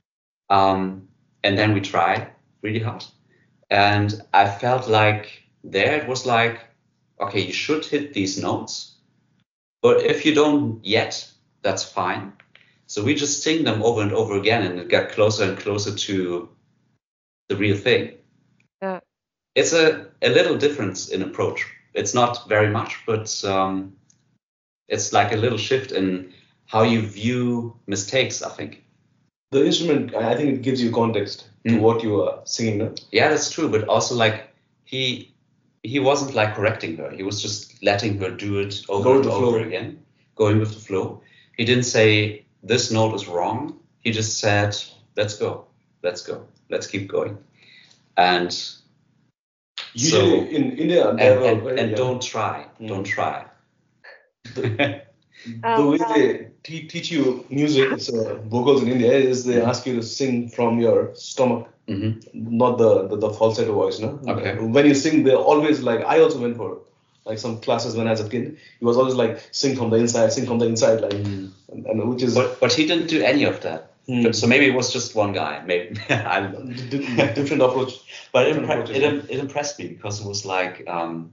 Um, and then we try really hard. And I felt like there it was like, okay, you should hit these notes. But if you don't yet, that's fine. So we just sing them over and over again, and it got closer and closer to the real thing. Yeah. It's a, a little difference in approach. It's not very much, but um, it's like a little shift in how you view mistakes, I think. The instrument, I think it gives you context mm. to what you are singing. No? Yeah, that's true. But also, like, he he wasn't like correcting her. He was just letting her do it over and over again, going with the flow. He didn't say, this note is wrong. He just said, let's go, let's go, let's keep going. And usually so, in India, and, and, very, and yeah. don't try, mm. don't try. The, the way they te- teach you music, so vocals in India, is they ask you to sing from your stomach, mm-hmm. not the, the the falsetto voice. No. Okay. When you sing, they're always like. I also went for like some classes when I was a kid. He was always like, sing from the inside, sing from the inside, like, mm. and, and which is. But but he didn't do any of that. Mm. So maybe it was just one guy. Maybe I don't know. Different approach. But it, impre- it, it impressed me because it was like. Um,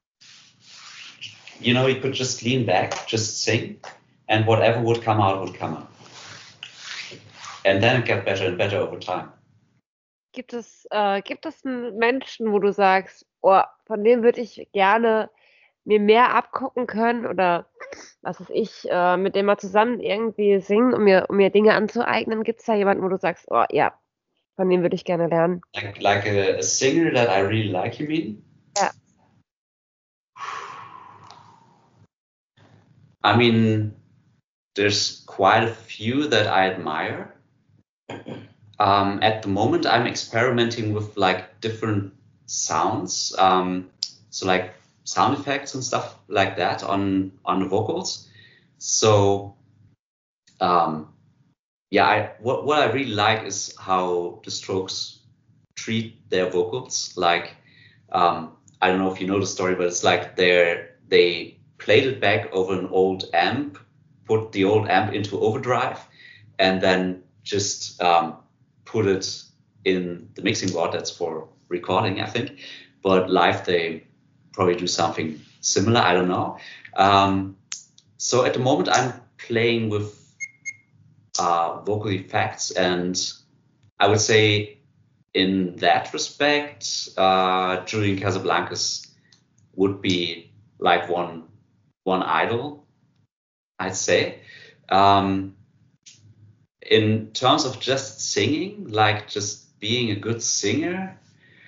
You know, you could just lean back, just sing, and whatever would come out would come out. And then it got better and better over time. Gibt es, äh, gibt es einen Menschen, wo du sagst, oh, von dem würde ich gerne mir mehr abgucken können oder was weiß ich, äh, mit dem mal zusammen irgendwie singen, um mir, um mir Dinge anzueignen? Gibt es da jemanden, wo du sagst, oh ja, von dem würde ich gerne lernen? Like, like a, a singer that I really like, you mean? Ja. I mean, there's quite a few that I admire. Um, at the moment, I'm experimenting with like different sounds, um, so like sound effects and stuff like that on on the vocals. So, um, yeah, I, what what I really like is how the Strokes treat their vocals. Like, um, I don't know if you know the story, but it's like they're they. played it back over an old amp, put the old amp into overdrive, and then just um, put it in the mixing board. That's for recording, I think. But live, they probably do something similar. I don't know. Um, so at the moment, I'm playing with uh, vocal effects, and I would say in that respect, uh, Julian Casablancas would be like one one idol, I'd say. Um, in terms of just singing, like just being a good singer,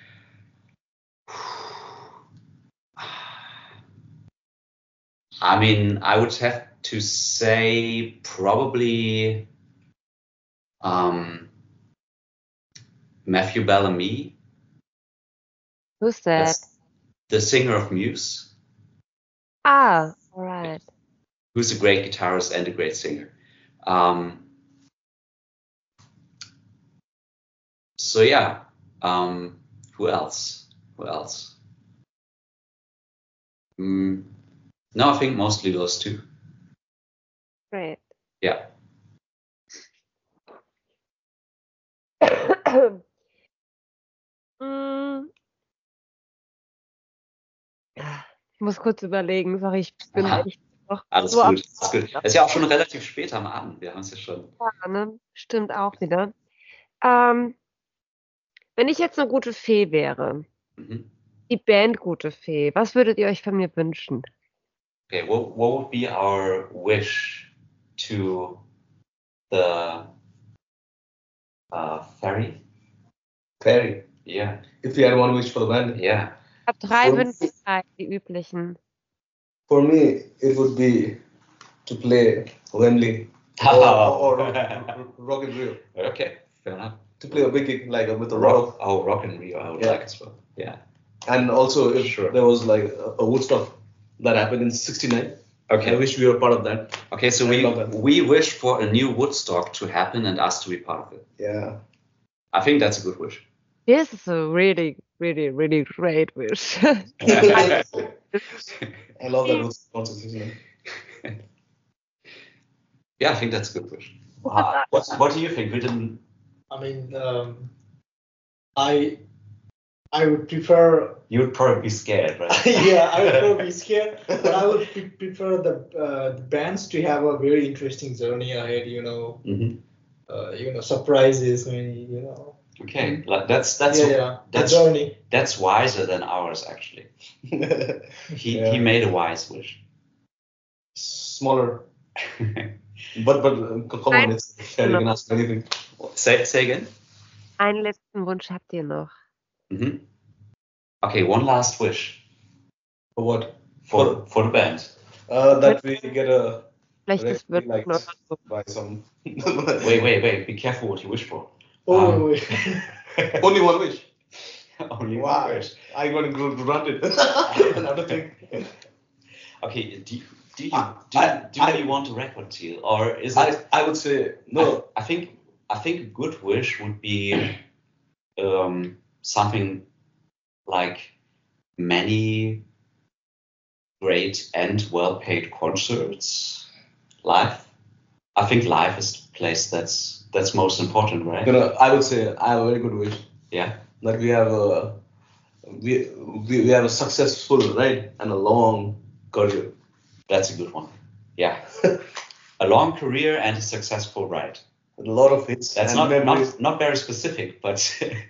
I mean, I would have to say probably um, Matthew Bellamy. Who's that? That's the singer of Muse. Ah, all right. Who's a great guitarist and a great singer. Um, so yeah, um, who else? Who else? Mm, no, I think mostly those two. Great. Yeah. Mm. Ich muss kurz überlegen, sorry, ich bin Aha. echt noch Alles so gut, alles gut. Es ist ja auch schon relativ spät am Abend. Wir haben es ja schon. am ne? Stimmt auch wieder. Ähm, wenn ich jetzt eine gute Fee wäre, Mhm. die Band Gute Fee, was würdet ihr euch von mir wünschen? Okay, what, what would be our wish to the uh, fairy? Fairy. Yeah, If you had one wish for the band, yeah. Ich habe drei For- Wünsche, frei, die üblichen. for me, it would be to play Wembley or, Oh. or, or Rock in Rio. Okay, fair enough. To play a big gig like with a lot Rock, of, oh, Rock in Rio, I would Yeah. like as well. Yeah. and also if Sure. there was like a, a Woodstock that happened in sixty-nine. Okay. I wish we were part of that. Okay, so I we love that. we wish for a new Woodstock to happen and us to be part of it. Yeah. I think that's a good wish. This is a really, really, really great wish. I love that Woodstock concert. isn't it? Yeah, I think that's a good wish. Uh, what what do you think? We didn't. I mean, um, I I would prefer. You would probably be scared, right? Yeah, I would probably be scared, but I would pre- prefer the, uh, the bands to have a very interesting journey ahead. You know, hmm uh, you know, surprises. I mean, you know. Okay, like, that's that's yeah, yeah. that's the journey. that's wiser than ours actually. He Yeah. he made a wise wish. Smaller. But but uh, come on, it's fair. You can ask anything. say say again. Einen letzten Wunsch habt ihr noch. hmm Okay, one last wish For what? for for the band. Uh, that we get a Vielleicht das record wird liked noch so. by some. Wait wait wait! Be careful what you wish for. Oh, Um, Only one wish. Only Wow. one wish. I got granted. Another thing. Okay, do, do you I- do, I- do I- you want a record deal or is I, it? I would say no. I, I think I think a good wish would be um, something like many great and well-paid concerts live. I think live is the place that's that's most important, right? You know, I would say I have a very good wish Yeah. that we have a we, we, we have a successful ride and a long career. That's a good one. Yeah. A long career and a successful ride. With a lot of hits. That's and not, memories. not not very specific, but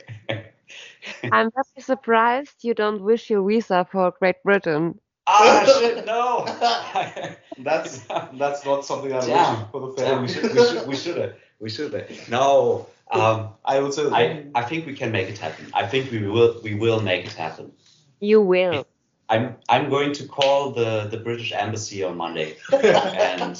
I'm very surprised you don't wish your visa for Great Britain. ah shit, no. That's that's not something I Damn. wish for the Damn, we family. should we should we should have we should have. No. Um I would say I, I think we can make it happen. I think we will we will make it happen. You will. I'm I'm going to call the, the British Embassy on Monday, and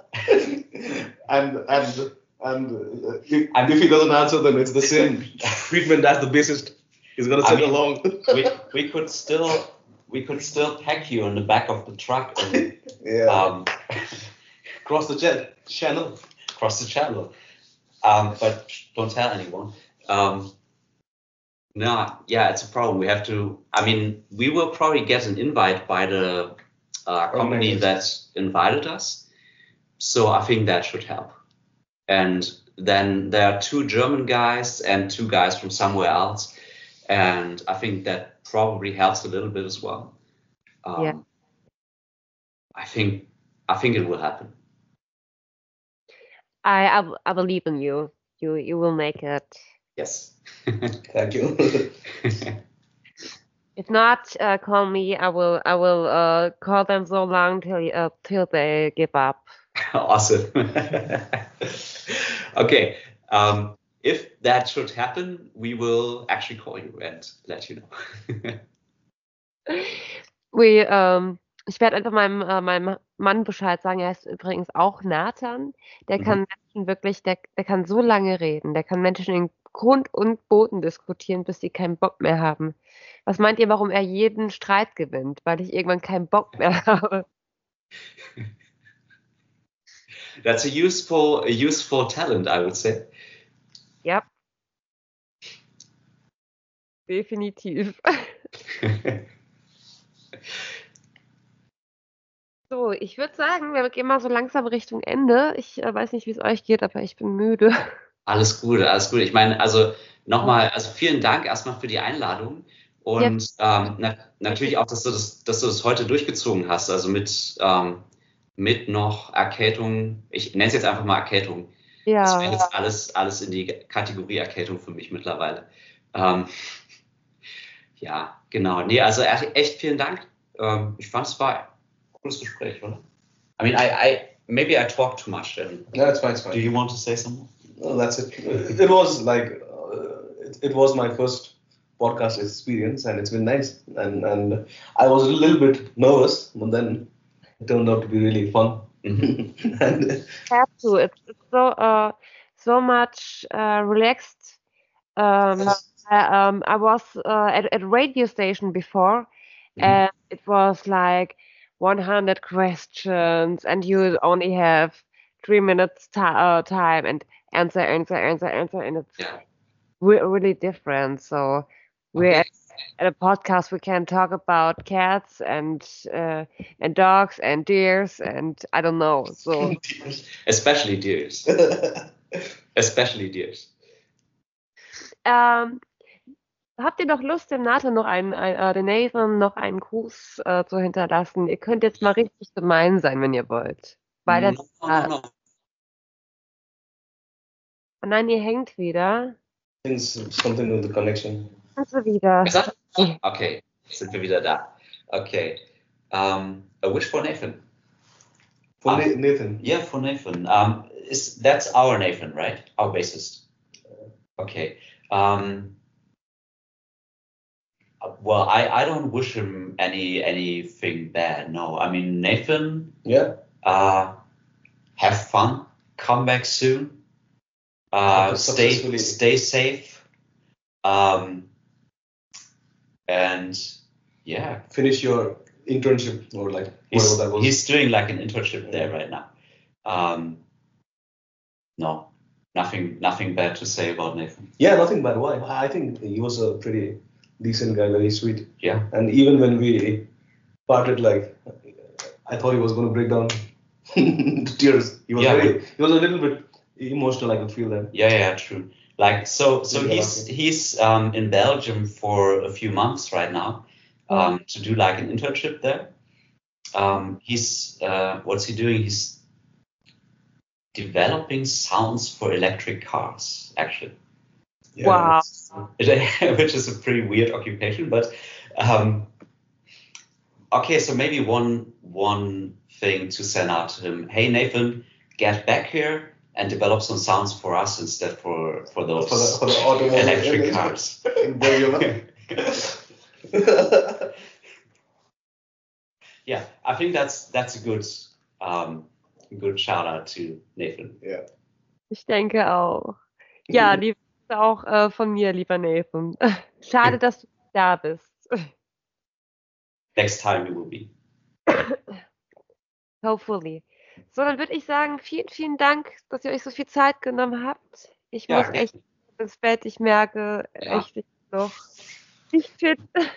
and and and uh, if, if he doesn't answer, then it's the same treatment as the bassist. He's gonna I sing mean, along. we we could still we could still pack you in the back of the truck and Yeah. um, Cross the jet channel. cross the channel. Um, but don't tell anyone. Um, no, yeah, it's a problem. We have to. I mean, we will probably get an invite by the uh, company that invited us. So I think that should help. And then there are two German guys and two guys from somewhere else, and I think that probably helps a little bit as well. Um, Yeah. I think I think it will happen. I, I, b- I believe in you. You you will make it. Yes. Thank you. If not, uh, call me. I will I will uh, call them so long till uh, till they give up. Awesome. Okay. Um, if that should happen, we will actually call you and let you know. We, ähm, ich werde einfach meinem, äh, meinem Mann Bescheid sagen. Er ist übrigens auch Nathan. Der Mhm. kann Menschen wirklich, der, der kann so lange reden. Der kann Menschen in Grund und Boden diskutieren, bis sie keinen Bock mehr haben. Was meint ihr, warum er jeden Streit gewinnt? Weil ich irgendwann keinen Bock mehr habe. That's a useful, a useful talent, I would say. Ja. Definitiv. So, ich würde sagen, wir gehen mal so langsam Richtung Ende. Ich äh, weiß nicht, wie es euch geht, aber ich bin müde. Alles gut, alles gut. Ich meine, also nochmal, also vielen Dank erstmal für die Einladung und ja. ähm, na, natürlich auch, dass du, das, dass du das heute durchgezogen hast, also mit, ähm, mit noch Erkältung. Ich nenne es jetzt einfach mal Erkältung. Ja. Das fällt jetzt alles, alles in die Kategorie Erkältung für mich mittlerweile. Ähm, ja, genau. Nee, also echt vielen Dank. Ähm, ich fand es war ein cooles Gespräch, oder? I mean, I, I maybe I talk too much. Then. No, it's fine, it's fine. Do you want to say something? No, that's it. It was like uh, it, it was my first podcast experience, and it's been nice. And and I was a little bit nervous, but then it turned out to be really fun. Mm-hmm. and have to. It's, it's so uh so much uh, relaxed. Um, I, um, I was uh, at at a radio station before, mm-hmm. and it was like one hundred questions, and you only have three minutes t- uh, time and answer, answer, answer, answer, and it's yeah. re- really different. So we're okay. at, at a podcast. We can talk about cats and uh, and dogs and deers and I don't know. So especially deers, especially deers. Ähm, habt ihr noch Lust, dem Nathan noch einen, ein, äh, den Nathan noch einen Gruß äh, zu hinterlassen? Ihr könnt jetzt mal richtig gemein sein, wenn ihr wollt. Weil das, no, no, no. Oh nein, ihr hängt wieder. Something with the connection. Also wieder. Okay, sind wir wieder da. Okay. Um, a wish for Nathan. For um, Nathan? Yeah, for Nathan. Um, is that's our Nathan, right? Our bassist. Okay. Um, well, I, I don't wish him any anything bad. No, I mean Nathan. Yeah. Uh, have fun. Come back soon. Uh, stay stay safe. Um, and yeah. Finish your internship or like he's, that was. He's doing like an internship there right now. Um, no. Nothing, nothing bad to say about Nathan. Yeah, nothing bad. Why? I think he was a pretty decent guy, very sweet. Yeah. And even when we parted, like, I thought he was going to break down to tears. He was yeah, very, he was a little bit emotional. I could feel that. Yeah, yeah, true. Like, so, so yeah, he's he's um, in Belgium for a few months right now um, to do like an internship there. Um, he's uh, what's he doing? He's developing sounds for electric cars, actually. Yeah, wow. Which is a pretty weird occupation, but um, okay. So maybe one one thing to send out to him. Hey Nathan, get back here and develop some sounds for us instead for for those for the, for the automobile electric cars. Yeah, I think that's that's a good. Um, Good shout out to Nathan. Yeah. Ich denke auch. Ja, lieb auch äh, von mir, lieber Nathan. Schade, dass du da bist. Next time you will be. Hopefully. So, dann würde ich sagen, vielen, vielen Dank, dass ihr euch so viel Zeit genommen habt. Ich ja, muss echt ins Bett. Ich merke ja. echt ich bin noch nicht fit.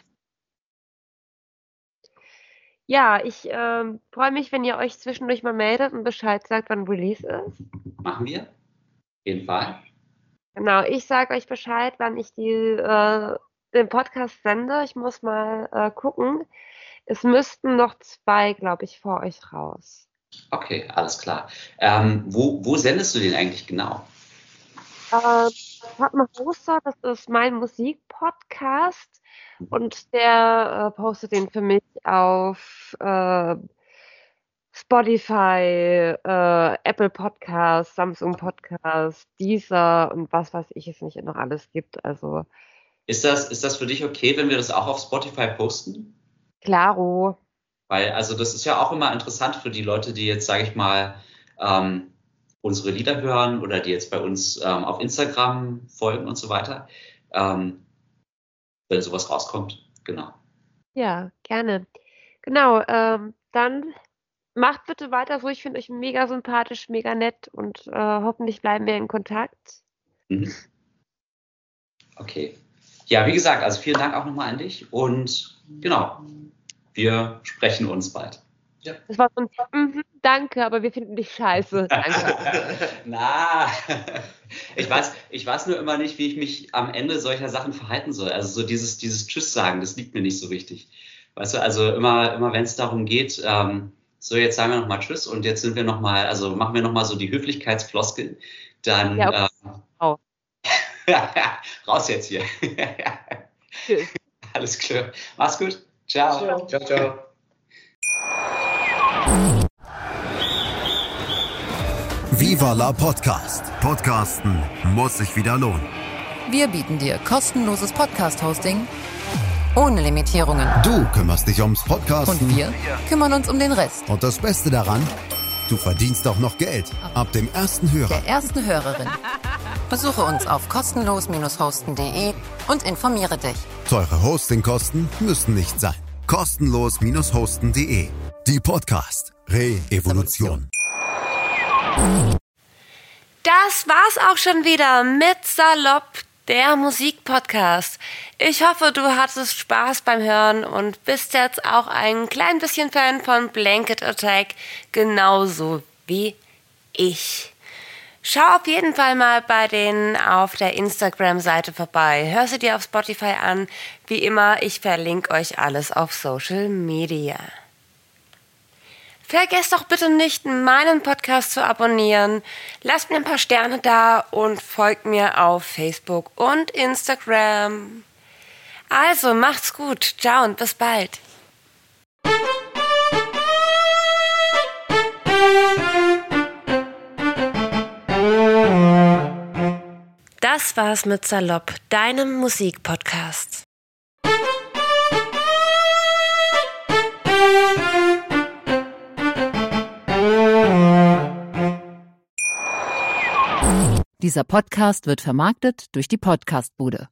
Ja, ich ähm, freue mich, wenn ihr euch zwischendurch mal meldet und Bescheid sagt, wann Release ist. Machen wir. Auf jeden Fall. Genau, ich sage euch Bescheid, wann ich die, äh, den Podcast sende. Ich muss mal äh, gucken. Es müssten noch zwei, glaube ich, vor euch raus. Okay, alles klar. Ähm, wo, wo sendest du den eigentlich genau? Äh, Fatma Hoster, das ist mein Musikpodcast. Und der äh, postet den für mich auf äh, Spotify, äh, Apple Podcast, Samsung Podcast, Deezer und was weiß ich es nicht noch alles gibt. Also ist das, ist das für dich okay, wenn wir das auch auf Spotify posten? Klaro. Weil, also das ist ja auch immer interessant für die Leute, die jetzt, sage ich mal, ähm, unsere Lieder hören oder die jetzt bei uns ähm, auf Instagram folgen und so weiter. Ähm, wenn sowas rauskommt, genau. Ja, gerne. Genau, ähm, dann macht bitte weiter so. Ich finde euch mega sympathisch, mega nett und äh, hoffentlich bleiben wir in Kontakt. Mhm. Okay. Ja, wie gesagt, also vielen Dank auch nochmal an dich und genau, wir sprechen uns bald. Ja. Das war so ein mm, danke, aber wir finden dich scheiße. Danke. Na, ich weiß, ich weiß nur immer nicht, wie ich mich am Ende solcher Sachen verhalten soll. Also so dieses, dieses Tschüss sagen, das liegt mir nicht so richtig. Weißt du, also immer, immer wenn es darum geht, ähm, so jetzt sagen wir nochmal Tschüss und jetzt sind wir nochmal, also machen wir nochmal so die Höflichkeitsfloskeln, dann ja, okay. ähm, oh. raus jetzt hier. Tschüss. Alles klar. Mach's gut. Ciao. Ciao, ciao. ciao. Viva la Podcast. Podcasten muss sich wieder lohnen. Wir bieten dir kostenloses Podcast-Hosting ohne Limitierungen. Du kümmerst dich ums Podcasten. Und wir kümmern uns um den Rest. Und das Beste daran, du verdienst auch noch Geld. Ab dem ersten Hörer. Der ersten Hörerin. Besuche uns auf kostenlos hosten punkt de und informiere dich. Teure Hostingkosten müssen nicht sein. kostenlos hosten punkt de. Die Podcast Re-Evolution. Das war's auch schon wieder mit Salopp, der Musikpodcast. Ich hoffe, du hattest Spaß beim Hören und bist jetzt auch ein klein bisschen Fan von Blanket Attack, genauso wie ich. Schau auf jeden Fall mal bei denen auf der Instagram-Seite vorbei. Hör sie dir auf Spotify an. Wie immer, ich verlinke euch alles auf Social Media. Vergesst doch bitte nicht, meinen Podcast zu abonnieren. Lasst mir ein paar Sterne da und folgt mir auf Facebook und Instagram. Also, macht's gut. Ciao und bis bald. Das war's mit Salopp, deinem Musikpodcast. Dieser Podcast wird vermarktet durch die Podcastbude.